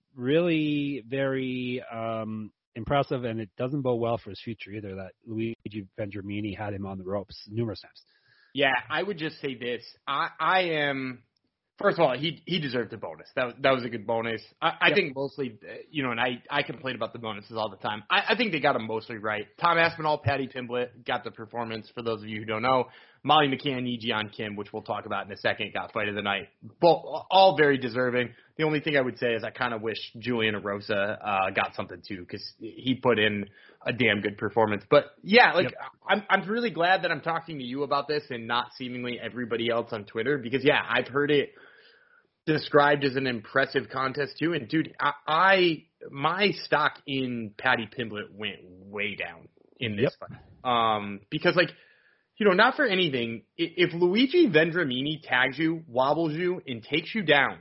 really very um, impressive, and it doesn't bode well for his future either, that Luigi Vendramini had him on the ropes numerous times. Yeah, I would just say this. I, I am, first of all, he he deserved a bonus. That was, that was a good bonus. I, I yep. think mostly, you know, and I, I complain about the bonuses all the time. I, I think they got him mostly right. Tom Aspinall, Paddy Pimblett got the performance, for those of you who don't know. Molly McCann, Yi Jian Kim, which we'll talk about in a second, got fight of the night. Both, all very deserving. The only thing I would say is I kind of wish Julian Erosa uh, got something too, because he put in a damn good performance. But yeah, like yep. I'm I'm really glad that I'm talking to you about this and not seemingly everybody else on Twitter, because yeah, I've heard it described as an impressive contest too. And dude, I, I my stock in Paddy Pimblett went way down in this yep. fight, um, because like. You know, not for anything, if Luigi Vendramini tags you, wobbles you, and takes you down,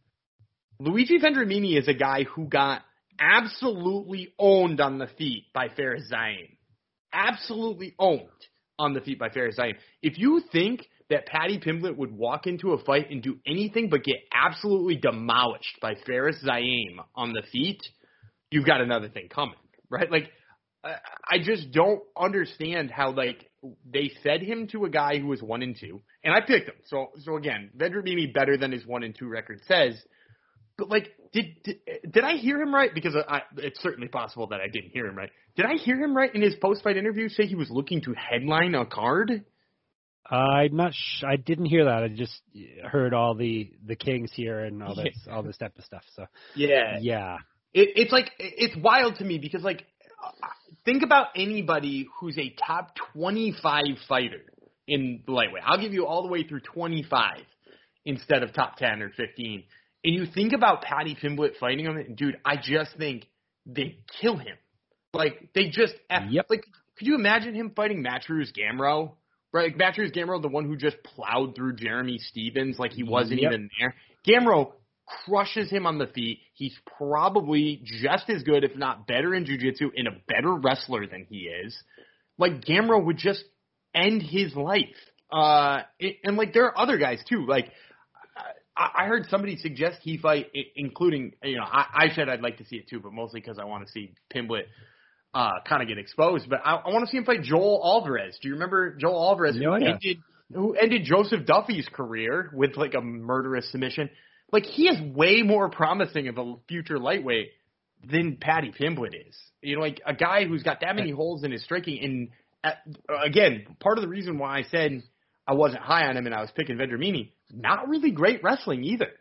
Luigi Vendramini is a guy who got absolutely owned on the feet by Fares Ziam. Absolutely owned on the feet by Fares Ziam. If you think that Paddy Pimblett would walk into a fight and do anything but get absolutely demolished by Fares Ziam on the feet, you've got another thing coming, right? Like, I just don't understand how, like, they fed him to a guy who was one and two, and I picked him. So, so again, Vendramini better than his one and two record says. But like, did did, did I hear him right? Because I, it's certainly possible that I didn't hear him right. Did I hear him right in his post-fight interview say he was looking to headline a card? Uh, I'm not. Sh- I didn't hear that. I just heard all the, the Kings here and all this all this type of stuff. So yeah, yeah. It, it's like it's wild to me because like. Think about anybody who's a top twenty-five fighter in the lightweight. I'll give you all the way through twenty-five instead of top ten or fifteen. And you think about Paddy Pimblett fighting him, and dude, I just think they kill him. Like, they just yep. – like, could you imagine him fighting Matthews Gamrot? Right, like Matthews Gamrot, the one who just plowed through Jeremy Stevens like he wasn't yep. even there. Gamrot crushes him on the feet. He's probably just as good, if not better, in jiu-jitsu and a better wrestler than he is. Like, Gamrot would just end his life. Uh, it, and, like, there are other guys, too. Like, I, I heard somebody suggest he fight, including, you know, I, I said I'd like to see it, too, but mostly because I want to see Pimblett uh, kind of get exposed. But I, I want to see him fight Joel Alvarez. Do you remember Joel Alvarez, no, who, yeah. ended, who ended Joseph Duffy's career with, like, a murderous submission? Like, he is way more promising of a future lightweight than Paddy Pimblett is. You know, like, a guy who's got that many holes in his striking. And, uh, again, part of the reason why I said I wasn't high on him and I was picking Vendramini, not really great wrestling either.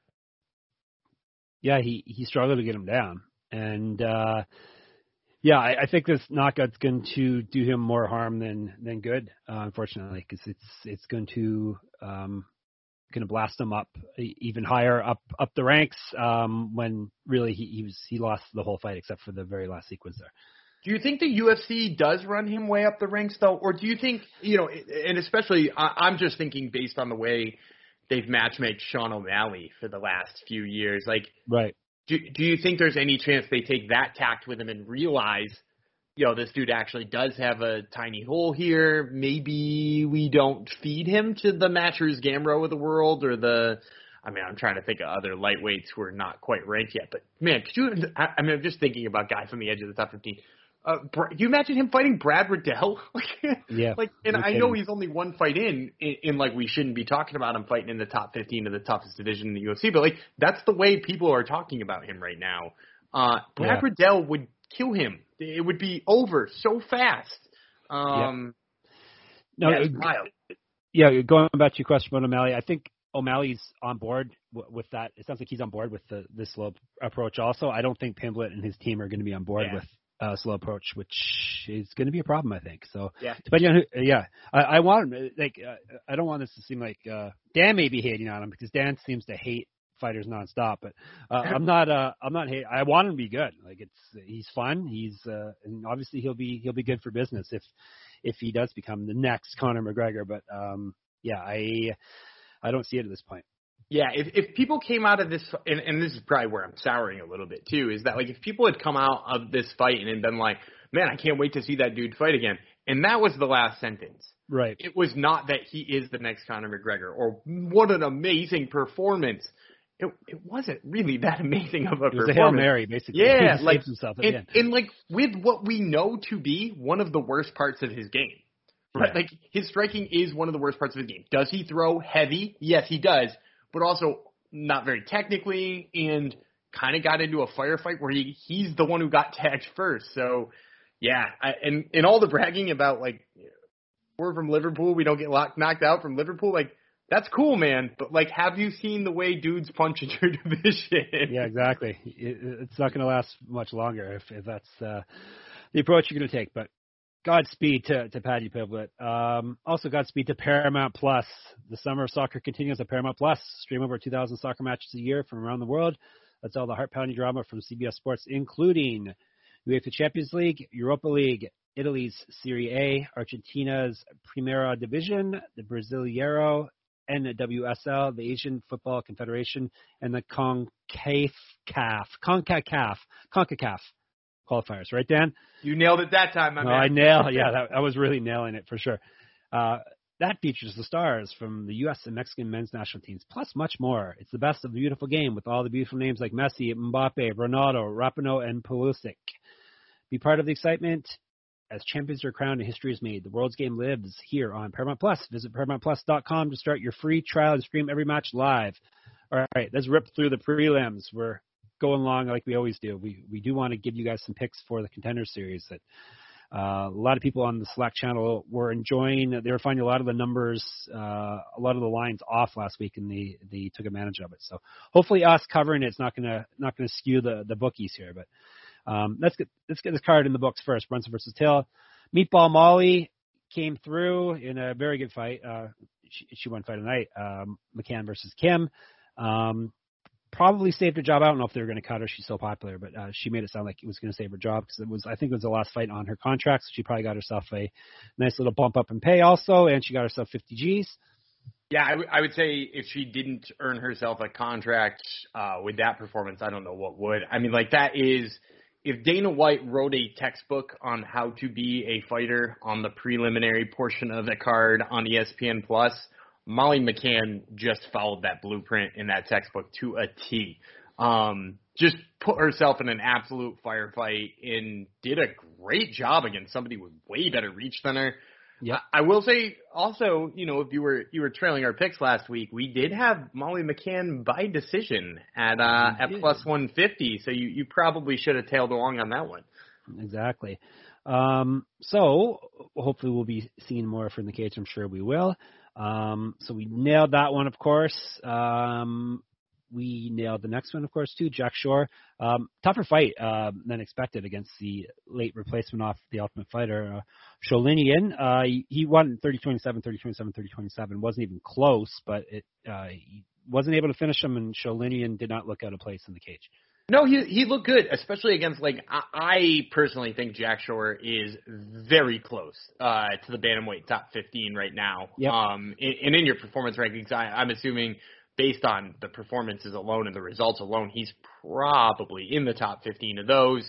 Yeah, he, he struggled to get him down. And, uh, yeah, I, I think this knockout's going to do him more harm than, than good, uh, unfortunately, because it's, it's going to um, – going to blast him up even higher up up the ranks um, when really he, he was he lost the whole fight except for the very last sequence there. Do you think the U F C does run him way up the ranks though, or do you think, you know, and especially I, I'm just thinking based on the way they've matchmade Sean O'Malley for the last few years, like, right? Do do you think there's any chance they take that tact with him and realize, you know, this dude actually does have a tiny hole here. Maybe we don't feed him to the Matchers Gamrot of the world or the I mean, I'm trying to think of other lightweights who are not quite ranked yet. But, man, could you – I mean, I'm just thinking about guy from the edge of the top fifteen. Uh, can you imagine him fighting Brad Riddell? like, yeah. Like, and no I know he's only one fight in, in, in, like, we shouldn't be talking about him fighting in the top fifteen of the toughest division in the U F C. But, like, that's the way people are talking about him right now. Uh, Brad yeah. Riddell would kill him. It would be over so fast. Um, yeah. No, yeah, it's wild. Yeah, going back to your question about O'Malley, I think O'Malley's on board w- with that. It sounds like he's on board with the, the slow approach also. I don't think Pimblett and his team are going to be on board yeah. with uh, slow approach, which is going to be a problem, I think. So, yeah, depending on who, yeah, I, I want like uh, I don't want this to seem like uh, Dan may be hating on him because Dan seems to hate fighters nonstop, but uh, I'm not. Uh, I'm not hate. I want him to be good. Like it's he's fun. He's uh, and obviously he'll be he'll be good for business if if he does become the next Conor McGregor. But um, yeah, I I don't see it at this point. Yeah, if if people came out of this, and, and this is probably where I'm souring a little bit too, is that like if people had come out of this fight and had been like, man, I can't wait to see that dude fight again, and that was the last sentence. Right. It was not that he is the next Conor McGregor or what an amazing performance. It it wasn't really that amazing of a it was performance. A Hail Mary, basically. Yeah, he like himself at and, the end. and like with what we know to be one of the worst parts of his game. Right? Yeah. Like his striking is one of the worst parts of his game. Does he throw heavy? Yes, he does, but also not very technically, and kind of got into a firefight where he he's the one who got tagged first. So yeah, I, and and all the bragging about like we're from Liverpool, we don't get locked, knocked out from Liverpool, like. That's cool, man. But, like, have you seen the way dudes punch in your division? Yeah, exactly. It, it's not going to last much longer if, if that's uh, the approach you're going to take. But Godspeed to, to Paddy Pimblett. Um, also, Godspeed to Paramount Plus. The summer of soccer continues at Paramount Plus. Stream over two thousand soccer matches a year from around the world. That's all the heart-pounding drama from C B S Sports, including UEFA Champions League, Europa League, Italy's Serie A, Argentina's Primera Division, the Brasileiro, N W S L, the Asian Football Confederation, and the CONCACAF, CONCACAF, CONCACAF qualifiers. Right, Dan? You nailed it that time, my no, man. I nailed. Yeah, that, I was really nailing it for sure. Uh, that features the stars from the U S and Mexican men's national teams, plus much more. It's the best of the beautiful game with all the beautiful names like Messi, Mbappe, Ronaldo, Rapinoe, and Pulisic. Be part of the excitement. As champions are crowned and history is made, the world's game lives here on Paramount Plus. Visit paramount plus dot com to start your free trial and stream every match live. All right, let's rip through the prelims. We're going along like we always do. We we do want to give you guys some picks for the Contender Series that uh, a lot of people on the Slack channel were enjoying. They were finding a lot of the numbers, uh, a lot of the lines off last week, and they, they took advantage of it. So hopefully us covering it's not gonna not gonna skew the, the bookies here, but. Um, let's get let's get this card in the books first. Brunson versus Till. Meatball Molly came through in a very good fight. Uh, she, she won fight tonight. Um, McCann versus Kim. Um, probably saved her job. I don't know if they were going to cut her. She's so popular, but uh, she made it sound like it was going to save her job because it was. I think it was the last fight on her contract. So she probably got herself a nice little bump up in pay also, and she got herself fifty G's. Yeah, I, w- I would say if she didn't earn herself a contract uh, with that performance, I don't know what would. I mean, like that is. If Dana White wrote a textbook on how to be a fighter on the preliminary portion of the card on E S P N Plus, Molly McCann just followed that blueprint in that textbook to a T. Um, just put herself in an absolute firefight and did a great job against somebody with way better reach than her. Yeah, I will say also, you know, if you were you were trailing our picks last week, we did have Molly McCann by decision at uh, at plus one fifty, so you, you probably should have tailed along on that one. Exactly. Um, so hopefully we'll be seeing more from the cage. I'm sure we will. Um, so we nailed that one, of course. Um, we nailed the next one, of course, too. Jack Shore. Um, tougher fight uh, than expected against the late replacement off the Ultimate Fighter, uh, Sholinian. Uh, he, he won thirty twenty-seven, thirty twenty-seven, thirty twenty-seven. Wasn't even close, but it, uh, he wasn't able to finish him, and Sholinian did not look out of place in the cage. No, he he looked good, especially against, like, I, I personally think Jack Shore is very close uh, to the bantamweight top fifteen right now. Yep. Um, and, and in your performance rankings, I, I'm assuming based on the performances alone and the results alone, he's probably in the top fifteen of those,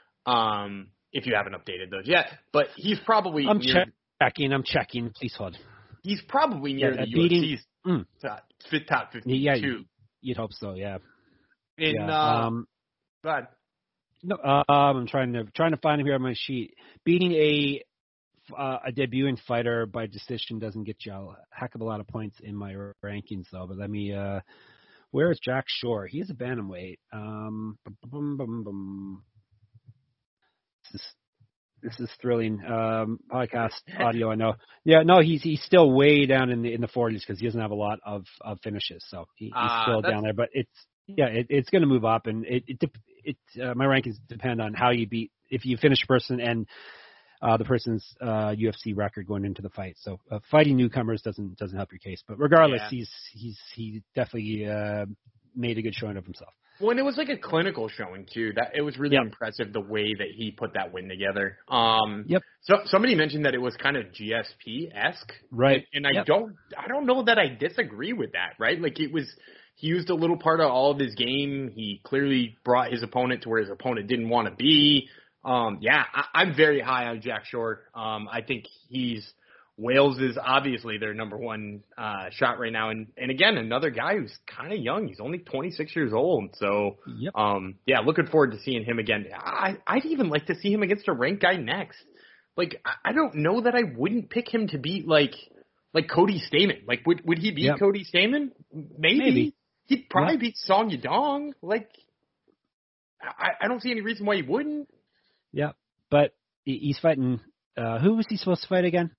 um, if you haven't updated those yet. But he's probably I'm near, checking. I'm checking. Please hold. He's probably near yeah, the beating, U F C's mm. top, top fifty-two. Yeah, You'd hope so, yeah. In yeah. uh, Um, go ahead. no, uh, I'm trying to trying to find him here on my sheet. Beating a uh, a debuting fighter by decision doesn't get you a heck of a lot of points in my rankings, though. But let me. Uh, where is Jack Shore? He is a bantamweight. Um, bum, bum, bum. This is this is thrilling. Um, podcast audio, I know. Yeah, no, he's he's still way down in the in the forties because he doesn't have a lot of, of finishes, so he, he's Uh, still that's- down there. But it's yeah, it, it's going to move up, and it it, dep- it uh, my rankings depend on how you beat if you finish a person and uh, the person's uh, U F C record going into the fight. So uh, fighting newcomers doesn't doesn't help your case. But regardless, Yeah. he's he's he definitely uh, made a good showing of himself. Well, and it was like a clinical showing too. That it was really Yep. impressive the way that he put that win together. Um, Yep. So somebody mentioned that it was kind of G S P esque, Right. And, and I Yep. don't, I don't know that I disagree with that. Right? Like it was, he used a little part of all of his game. He clearly brought his opponent to where his opponent didn't want to be. Um, yeah, I, I'm very high on Jack Shore. Um, I think he's. Wales is obviously their number one uh, shot right now, and and again another guy who's kind of young. He's only twenty-six years old, so Yep. um, yeah, looking forward to seeing him again. I I'd even like to see him against a ranked guy next. Like I, I don't know that I wouldn't pick him to beat like like Cody Stamann. Like would would he beat Yep. Cody Stamann? Maybe. Maybe. He'd probably Yep. beat Song Yadong. Like I I don't see any reason why he wouldn't. Yeah, but he- he's fighting. Uh, who was he supposed to fight again?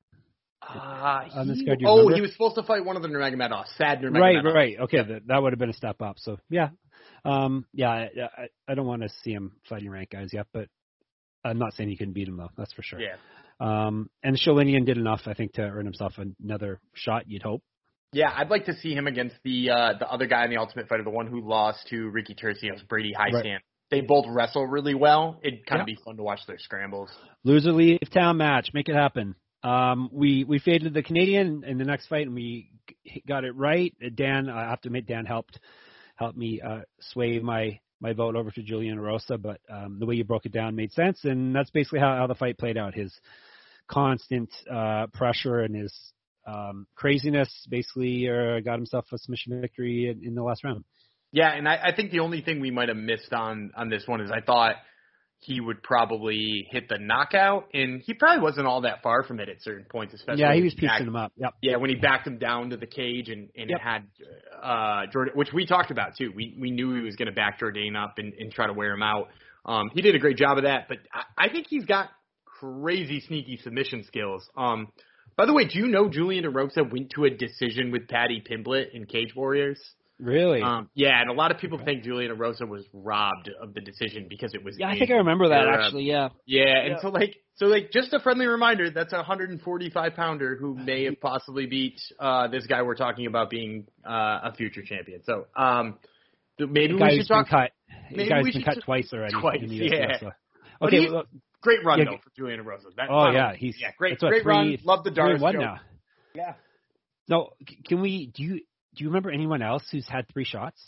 Uh, On this he- card, do you oh, remember? he was supposed to fight one of the Nurmagomedov, Sad Nurmagomedov. Right, right. Okay, that, that would have been a step up. So yeah, um, yeah. I, I, I don't want to see him fighting ranked guys yet, but I'm not saying he couldn't beat him though. That's for sure. Yeah. Um, and Sholinian did enough, I think, to earn himself another shot. You'd hope. Yeah, I'd like to see him against the uh, the other guy in the Ultimate Fighter, the one who lost to Ricky Tercios, Brady Highstand. Right. They both wrestle really well. It'd kind of Yeah. be fun to watch their scrambles. Loser leave town match. Make it happen. Um, we we faded the Canadian in the next fight, and we g- got it right. Dan, I have to admit, Dan helped helped me uh, sway my my vote over to Julian Rosa, but um, the way you broke it down made sense, and that's basically how, how the fight played out. His constant uh, pressure and his um, craziness basically uh, got himself a submission victory in, in the last round. Yeah, and I, I think the only thing we might have missed on, on this one is I thought he would probably hit the knockout, and he probably wasn't all that far from it at certain points, especially Yeah, he when was backed- piecing him up. Yep. Yeah, when he backed him down to the cage and, and Yep. it had uh, Jordan, which we talked about too. We we knew he was going to back Jourdain up and, and try to wear him out. Um, he did a great job of that, but I, I think he's got crazy sneaky submission skills. Um, by the way, do you know Julian DeRosa went to a decision with Paddy Pimblett in Cage Warriors? Really? Um, yeah, and a lot of people think Julian DeRosa was robbed of the decision because it was. yeah, I in think I remember that Europe. actually. Yeah. Yeah, and Yeah. so like, so like, just a friendly reminder, that's a one hundred forty-five pounder who may have possibly beat uh, this guy we're talking about being uh, a future champion. So um, th- maybe The we guy should who's been talk. cut. The maybe guy's we been should cut just- twice already. twice, in the U F C, yeah. so. But Okay. he's- Well, Great run Yeah, though for Julian DeRosa. That oh final- yeah, he's yeah, great, that's what, great three, run. Love the three Doris and one joke. now. Yeah. No, c- can we? Do you do you remember anyone else who's had three shots?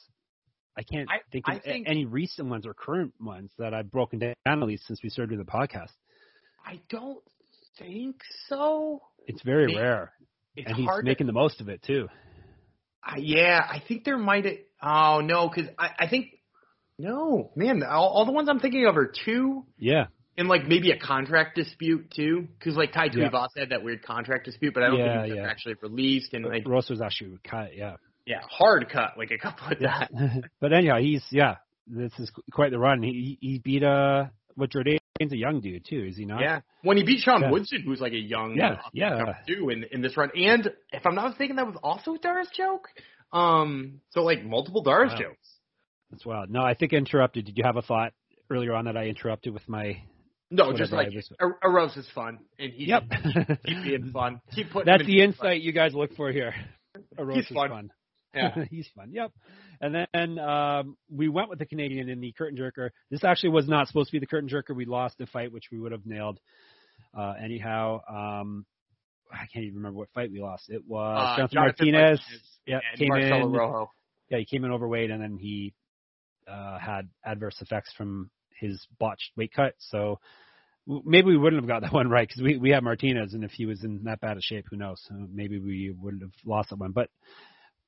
I can't I- think of I think- a- any recent ones or current ones that I've broken down at least since we started doing the podcast. I don't think so. It's very Maybe- rare, It's and he's hard. making the most of it too. To, uh, yeah, I think there might. have Oh no, because I, I think no, man. All, all the ones I'm thinking of are two. Yeah, And, like, maybe a contract dispute, too. Because, like, Tai Yeah. Tuivasa had that weird contract dispute, but I don't Yeah, think he was yeah. ever actually released. And, like, Rosa was actually cut. Yeah, yeah, hard cut, like, a couple of yeah. times. But anyhow, he's yeah. This is quite the run. He he beat uh what Jourdain's a young dude too, is he not? Yeah. When he beat Sean Yeah. Woodson, who's, like, a young Yeah, uh, yeah. too, in, in this run. And, if I'm not mistaken, that was also a Doris joke. Um, So, like, multiple Doris Wow. jokes. That's wild. No, I think I interrupted. Did you have a thought earlier on that I interrupted with my? No, Whatever just, like, I just- Ar- Aros is fun. And he's Yep. keep being fun. Keep putting That's him the in insight you guys look for here. Aros He's is fun. fun. Yeah. He's fun. Yep. And then um, we went with the Canadian in the curtain jerker. This actually was not supposed to be the curtain jerker. We lost the fight, which we would have nailed uh, anyhow. Um, I can't even remember what fight we lost. It was Uh, Jonathan Jonathan Martinez. Martinez Yeah, and came Marcelo in. Rojo. Yeah, he came in overweight, and then he uh, had adverse effects from his botched weight cut. So w- maybe we wouldn't have got that one right because we, we had Martinez, and if he was in that bad a shape, who knows? Uh, maybe we wouldn't have lost that one. But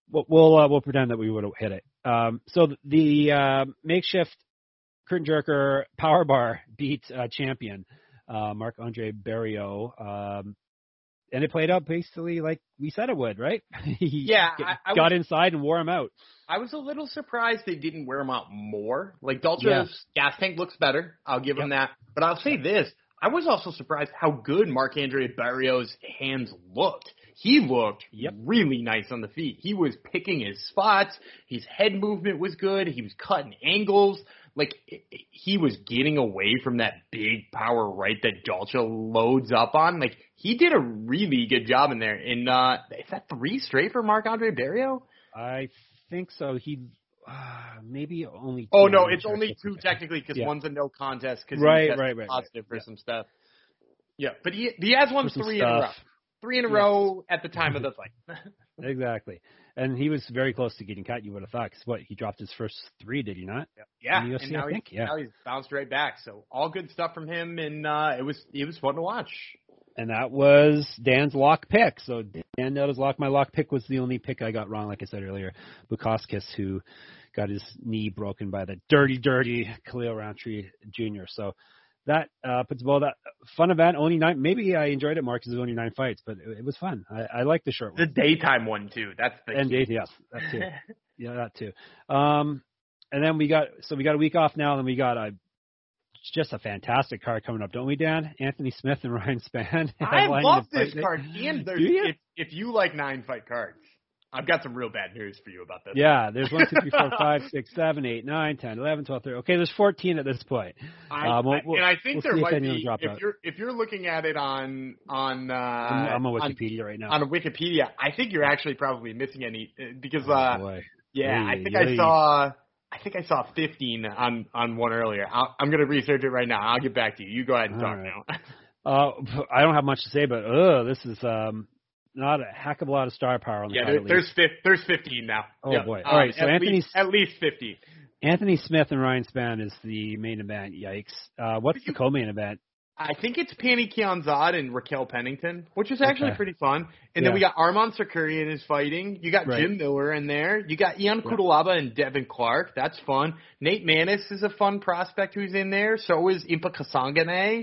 we'll we'll, uh, we'll pretend that we would have hit it. Um, so the uh, makeshift curtain jerker power bar beat uh, champion uh, Marc-Andre Barriault, um, and it played out basically like we said it would, right? he yeah, I, I got was, inside and wore him out. I was a little surprised they didn't wear him out more. Like Dalcha's Yeah. gas tank looks better. I'll give Yep. him that. But I'll say this. I was also surprised how good Marc-Andre Barriault's hands looked. He looked Yep. really nice on the feet. He was picking his spots. His head movement was good. He was cutting angles. Like, he was getting away from that big power right that Dalcha loads up on. Like, he did a really good job in there. And uh, is that three straight for Marc-Andre Barriault? I think so. He uh, maybe only. Oh, two. no, I'm it's sure. only two technically because Yeah. one's a no contest because Right, he tested right, right, positive right. for Yeah. some stuff. Yeah, but he, he has won For some three in a row. stuff. Three in a Yeah. row at the time of the fight. Exactly. And he was very close to getting cut, you would have thought. 'Cause what, he dropped his first three, did he not? Yeah, In the U F C, and now, I he's, think, yeah. now he's bounced right back. So all good stuff from him, and uh, it was it was fun to watch. And that was Dan's lock pick. So Dan nailed his lock. My lock pick was the only pick I got wrong, like I said earlier. Bukauskas, who got his knee broken by the dirty, dirty Khalil Roundtree Junior So that uh, puts well that fun event. Only nine. Maybe I enjoyed it more because it was only nine fights, but it, it was fun. I, I like the short The one. daytime one too. That's the And key. date, yes, that too. Yeah, that too. Um, and then we got so we got a week off now, and we got a just a fantastic card coming up, don't we, Dan? Anthony Smith and Ryan Spann. I headlining love the this fight. card. And there's, Do you? if if you like nine fight cards, I've got some real bad news for you about this. Yeah, there's one, two, three, four, five, six, seven, eight, nine, ten, eleven, twelve, thirteen. Okay, there's fourteen at this point. I, Um, we'll- I- we'll- and I think we'll there see if might anyone be dropped if out. you're if you're looking at it on on uh, I'm, I'm on on, Wikipedia right now. on Wikipedia. I think you're actually probably missing any uh, because Oh, uh, boy. yeah, I Hey, think hey. I saw I think I saw fifteen on on one earlier. I'll, I'm gonna research it right now. I'll get back to you. You go ahead and All talk right. now. Uh, I don't have much to say, but uh, this is um, not a heck of a lot of star power on the Yeah, card. there, at there's least. fif- there's fifteen now. Oh, Yep. boy. Um, All right, so at Anthony's- least, at least fifty. Anthony Smith and Ryan Spann is the main event. Yikes. Uh, what's the co-main event? I think it's Pannie Kianzad and Raquel Pennington, which is actually Okay. pretty fun. And Yeah. then we got Armand Sakarian is fighting. You got Right. Jim Miller in there. You got Ian Kudalaba and Devin Clark. That's fun. Nate Manis is a fun prospect who's in there. So is Impa Kasangane.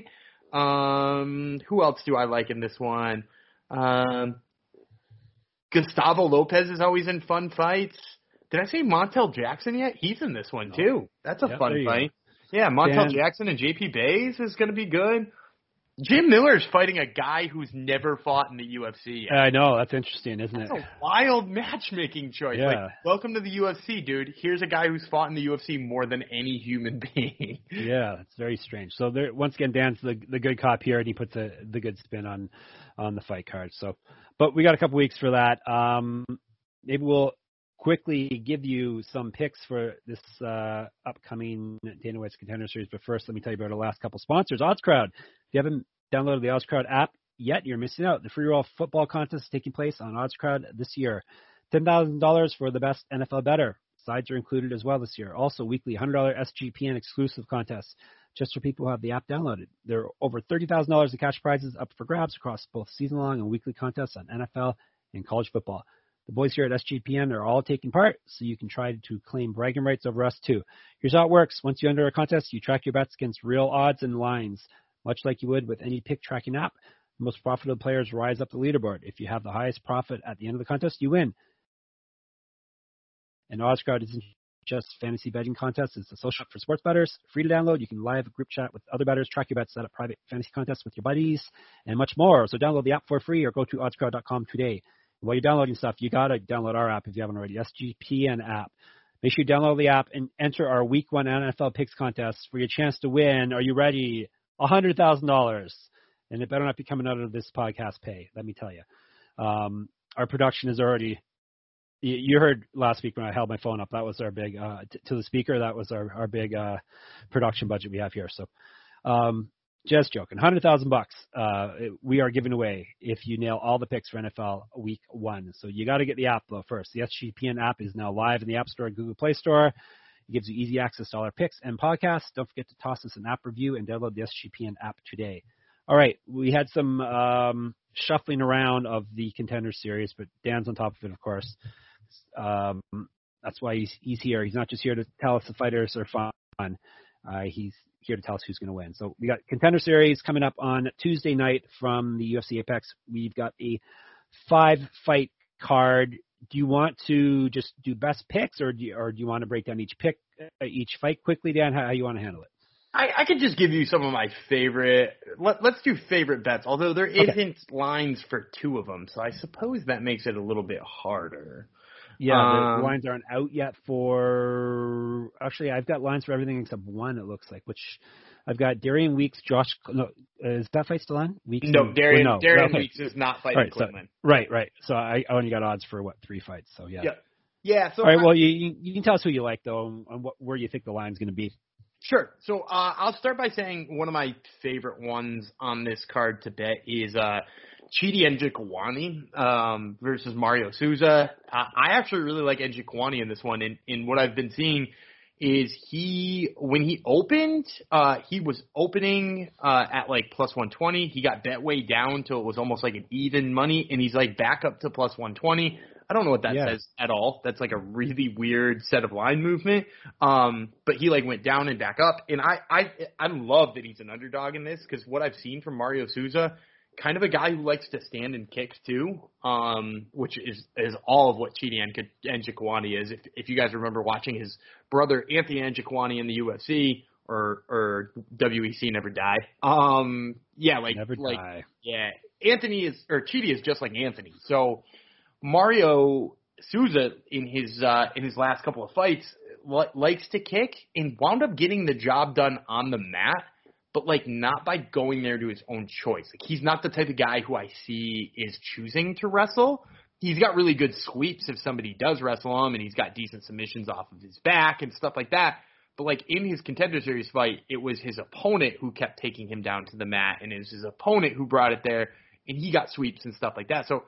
Um, who else do I like in this one? Um, Gustavo Lopez is always in fun fights. Did I say Montel Jackson yet? He's in this one too. That's a Yep, fun there you fight. Yeah, Montel Dan- Jackson and J P Bays is going to be good. Jim Miller's fighting a guy who's never fought in the U F C yet. I know. That's interesting, isn't That's it? a wild matchmaking choice. Yeah. Like, welcome to the U F C, dude. Here's a guy who's fought in the U F C more than any human being. Yeah, it's very strange. So there, once again, Dan's the the good cop here, and he puts a, the good spin on on the fight card. So, but we got a couple weeks for that. Um, maybe we'll quickly give you some picks for this uh, upcoming Dana White's Contender Series. But first, let me tell you about our last couple sponsors. OddsCrowd. If you haven't downloaded the OddsCrowd app yet, you're missing out. The free roll football contest is taking place on OddsCrowd this year. ten thousand dollars for the best N F L bettor. Sides are included as well this year. Also, weekly one hundred dollars S G P N exclusive contests just for people who have the app downloaded. There are over thirty thousand dollars in cash prizes up for grabs across both season-long and weekly contests on N F L and college football. The boys here at S G P N are all taking part, so you can try to claim bragging rights over us too. Here's how it works. Once you enter a contest, you track your bets against real odds and lines, much like you would with any pick tracking app. The most profitable players rise up the leaderboard. If you have the highest profit at the end of the contest, you win. And OddsCrowd isn't just fantasy betting contests. It's a social app for sports bettors. Free to download. You can live group chat with other bettors, track your bets, set up private fantasy contests with your buddies, and much more. So download the app for free or go to odds crowd dot com today. While you're downloading stuff, you got to download our app if you haven't already, S G P N app. Make sure you download the app and enter our Week one N F L Picks contest for your chance to win. Are you ready? one hundred thousand dollars. And it better not be coming out of this podcast pay, let me tell you. Um, our production is already – you heard last week when I held my phone up, that was our big uh, – t- to the speaker, that was our, our big uh, production budget we have here. So um, just joking. one hundred thousand bucks uh, we are giving away if you nail all the picks for N F L Week one. So you got to get the app, though, first. The S G P N app is now live in the App Store and Google Play Store. It gives you easy access to all our picks and podcasts. Don't forget to toss us an app review and download the S G P N app today. All right, we had some um, shuffling around of the Contender Series, but Dan's on top of it, of course. Um, that's why he's he's here. He's not just here to tell us the fighters are fun. Uh, he's here to tell us who's going to win. So we got Contender Series coming up on Tuesday night from the U F C Apex. We've got a five-fight card. Do you want to just do best picks, or do you, or do you want to break down each pick, uh, each fight quickly, Dan? How, how you want to handle it? I, I could just give you some of my favorite. Let, let's do favorite bets. Although there isn't Okay. lines for two of them, so I suppose that makes it a little bit harder. Yeah, Um, the lines aren't out yet for. Actually, I've got lines for everything except one. It looks like, which I've got Darian Weeks, Josh. No, is that fight still on? Weeks. No, and, Darian, well, no. Darian okay. Weeks is not fighting Right, so, Quinlan. right, right. So I, I only got odds for what three fights. So yeah. Yeah, yeah. So All right. I- Well, you you you can tell us who you like though, and what where you think the line's going to be. Sure. So uh, I'll start by saying one of my favorite ones on this card to bet is uh, Chidi Njokuani um, versus Mario Souza. Uh, I actually really like Njokuani in this one, and, and what I've been seeing is he, when he opened, uh, he was opening uh, at like plus one twenty. He got bet way down till it was almost like an even money, and he's like back up to plus one twenty. I don't know what that Yeah. says at all. That's like a really weird set of line movement. Um, but he like went down and back up, and I I I love that he's an underdog in this because what I've seen from Mario Souza, kind of a guy who likes to stand and kick too, um, which is is all of what Chidi Njokuani is. If if you guys remember watching his brother Anthony Njokuani in the U F C or or W E C Never Die, um, yeah, like Never like die. yeah, Anthony is or Chidi is just like Anthony, so. Mario Souza in his uh, in his last couple of fights li- likes to kick and wound up getting the job done on the mat, but like not by going there to his own choice. Like he's not the type of guy who I see is choosing to wrestle. He's got really good sweeps if somebody does wrestle him, and he's got decent submissions off of his back and stuff like that. But like in his Contender Series fight, it was his opponent who kept taking him down to the mat, and it was his opponent who brought it there, and he got sweeps and stuff like that. So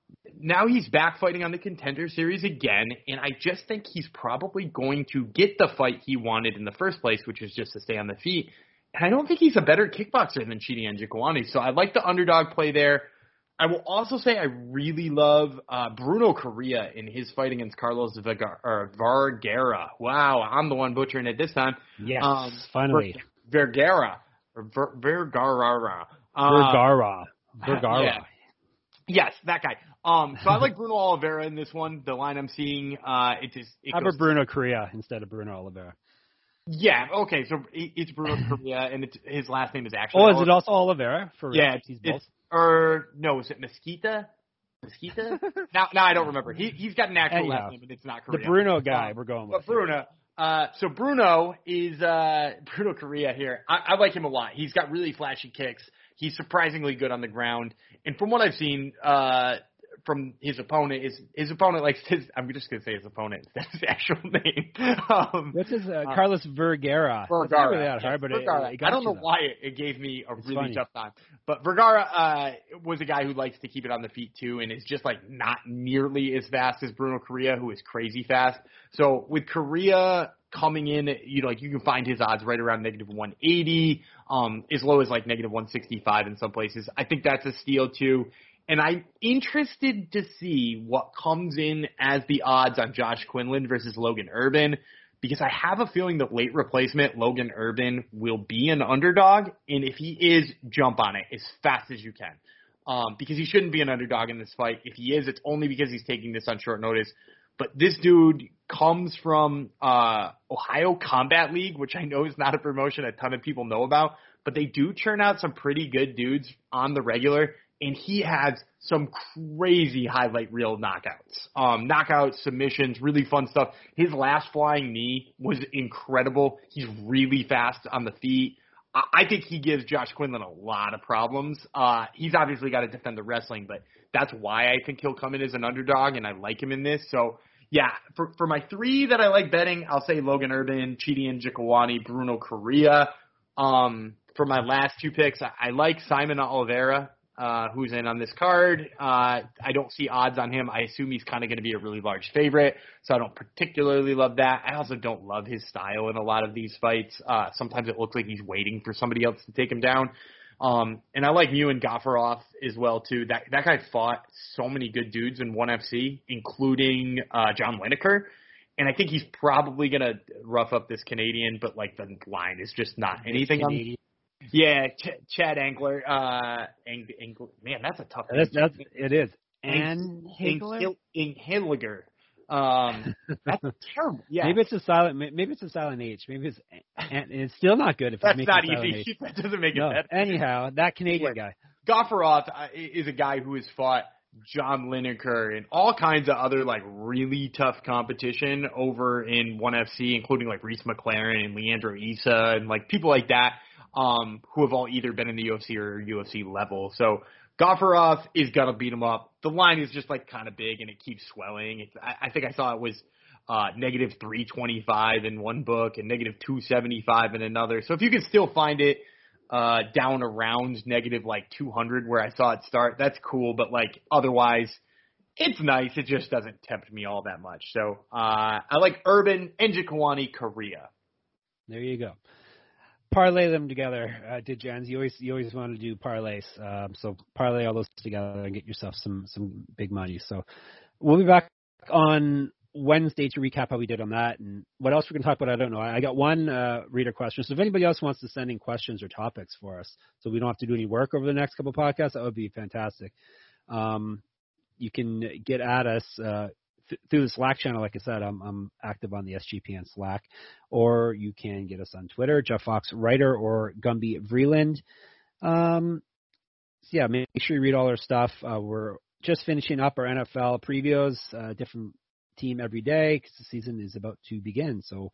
now he's back fighting on the Contender Series again, and I just think he's probably going to get the fight he wanted in the first place, which is just to stay on the feet. And I don't think he's a better kickboxer than Chidi Njokuani, so I like the underdog play there. I will also say I really love uh, Bruno Correa in his fight against Carlos Vergara. Or Vergara. Wow, I'm the one butchering it this time. Yes, Um, finally. Ver- Vergara. Or Ver- Vergara. Uh, Vergara. Vergara. yeah. Yes, that guy. Um, so I like Bruno Oliveira in this one. The line I'm seeing, uh, it just it How goes, about Bruno Correa instead of Bruno Oliveira? yeah, okay. So it- it's Bruno Correa, and it's, his last name is actually. Oh, is it also Oliveira? For real? Yeah, it's, He's both. it's or no, is it Mesquita? Mesquita? now, now I don't remember. He he's got an actual Anyhow, last name, but it's not The Correa. Bruno guy Um, we're going But with. Bruno, uh, so Bruno is uh, Bruno Correa here. I, I like him a lot. He's got really flashy kicks. He's surprisingly good on the ground, and from what I've seen uh, from his opponent, is his opponent likes his. I'm just gonna say his opponent. That's his actual name. Um, What's his uh, uh, Carlos Vergara? Vergara. It's not really that hard, Yes, but Vergara. it, it got I don't you, know though. why it, it gave me a It's really funny. tough time. But Vergara uh, was a guy who likes to keep it on the feet too, and is just like not nearly as fast as Bruno Correa, who is crazy fast. So with Correa coming in, you know, like you can find his odds right around negative one eighty, um, as low as like negative one sixty-five in some places. I think that's a steal too. And I'm interested to see what comes in as the odds on Josh Quinlan versus Logan Urban, because I have a feeling the late replacement, Logan Urban, will be an underdog. And if he is, jump on it as fast as you can. Um, because he shouldn't be an underdog in this fight. If he is, it's only because he's taking this on short notice. But this dude comes from uh, Ohio Combat League, which I know is not a promotion a ton of people know about, but they do churn out some pretty good dudes on the regular, and he has some crazy highlight reel knockouts. Um, knockouts, submissions, really fun stuff. His last flying knee was incredible. He's really fast on the feet. I, I think he gives Josh Quinlan a lot of problems. Uh, he's obviously got to defend the wrestling, but that's why I think he'll come in as an underdog, and I like him in this. So, yeah, for, for my three that I like betting, I'll say Logan Urban, Chidi Njokuani, Bruno Correa. Um, for my last two picks, I, I like Simon Oliveira, uh, who's in on this card. Uh, I don't see odds on him. I assume he's kind of going to be a really large favorite, so I don't particularly love that. I also don't love his style in a lot of these fights. Uh, sometimes it looks like he's waiting for somebody else to take him down. Um, and I like Ewan Gaffarov as well, too. That that guy fought so many good dudes in ONE F C, including uh, John Lineker. And I think he's probably going to rough up this Canadian, but, like, the line is just not anything. On, yeah, Ch- Chad Angler. Uh, Ang- Angler. Man, that's a tough name. That's, that's, it is. And Hagler. Um, that's terrible. Yeah. Maybe it's a silent. Maybe it's a silent H. Maybe it's and it's still not good if that's it's not easy. That doesn't make it no. better. Anyhow, that Canadian anyway, guy. Gaffarov is a guy who has fought John Lineker and all kinds of other like really tough competition over in ONE F C, including like Reese McLaren and Leandro Issa and like people like that, um, who have all either been in the U F C or U F C level. So Gaffarov is gonna beat him up. The line is just like kind of big and it keeps swelling. It's, I, I think I saw it was uh, negative three twenty-five in one book and negative two seventy-five in another. So if you can still find it uh, down around negative like two hundred where I saw it start, that's cool. But like otherwise, it's nice. It just doesn't tempt me all that much. So uh, I like Urban and Njokuani Korea. There you go. Parlay them together, uh, did Jans. You always you always want to do parlays. Um, so parlay all those together and get yourself some some big money. So we'll be back on Wednesday to recap how we did on that and what else we're going to talk about. I don't know. I got one uh, reader question. So if anybody else wants to send in questions or topics for us, so we don't have to do any work over the next couple of podcasts, that would be fantastic. Um, you can get at us uh, th- through the Slack channel. Like I said, I'm, I'm active on the S G P N Slack, or you can get us on Twitter, Jeff Fox Writer or Gumby Vreeland. Um, so yeah, make sure you read all our stuff. Uh, we're just finishing up our N F L previews, uh, different team every day because the season is about to begin. So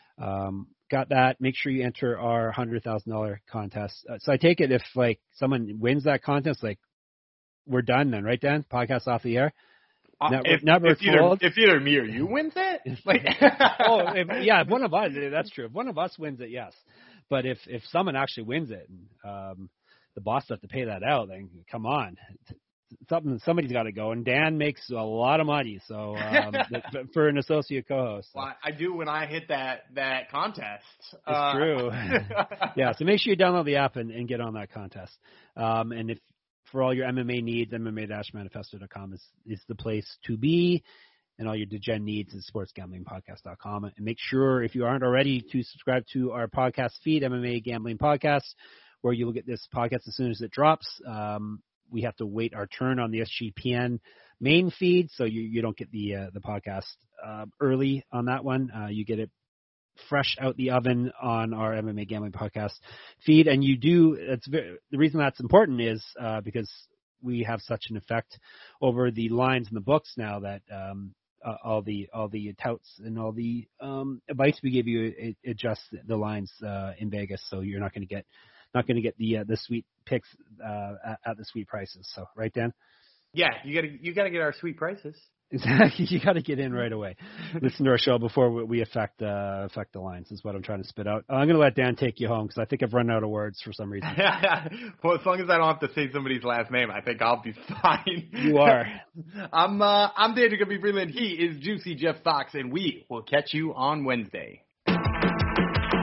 um, got that. Make sure you enter our one hundred thousand dollars contest. Uh, so I take it if like someone wins that contest, like we're done then, right, Dan? Podcast off the air? Uh, Network, if, network if, either, if either me or you wins it? Like, oh, if, yeah, if one of us, that's true. If one of us wins it, yes. But if, if someone actually wins it, and um, the boss has to pay that out, then come on. Something somebody's got to go, and Dan makes a lot of money, so um, for an associate co-host. So. Well, I do when I hit that that contest. It's uh, true. Yeah, so make sure you download the app and, and get on that contest. Um, and if for all your M M A needs, M M A manifesto dot com is is the place to be, and all your degen needs is sports gambling podcast dot com. And make sure if you aren't already to subscribe to our podcast feed, M M A Gambling Podcast, where you will get this podcast as soon as it drops. Um, We have to wait our turn on the S G P N main feed, so you, you don't get the uh, the podcast uh, early on that one. Uh, you get it fresh out the oven on our M M A Gambling Podcast feed, and you do. It's very, the reason that's important is uh, because we have such an effect over the lines in the books now that um, uh, all the all the touts and all the um, advice we give you it, it adjusts the lines uh, in Vegas, so you're not going to get. Not going to get the uh, the sweet picks uh, at, at the sweet prices. So, right, Dan? Yeah, you got to you got to get our sweet prices. Exactly, you got to get in right away. Listen to our show before we affect uh, affect the lines. Is what I'm trying to spit out. I'm going to let Dan take you home because I think I've run out of words for some reason. Well, as long as I don't have to say somebody's last name, I think I'll be fine. You are. I'm uh, I'm Daniel Gumby Vreeland. He is Juicy Jeff Fox, and we will catch you on Wednesday.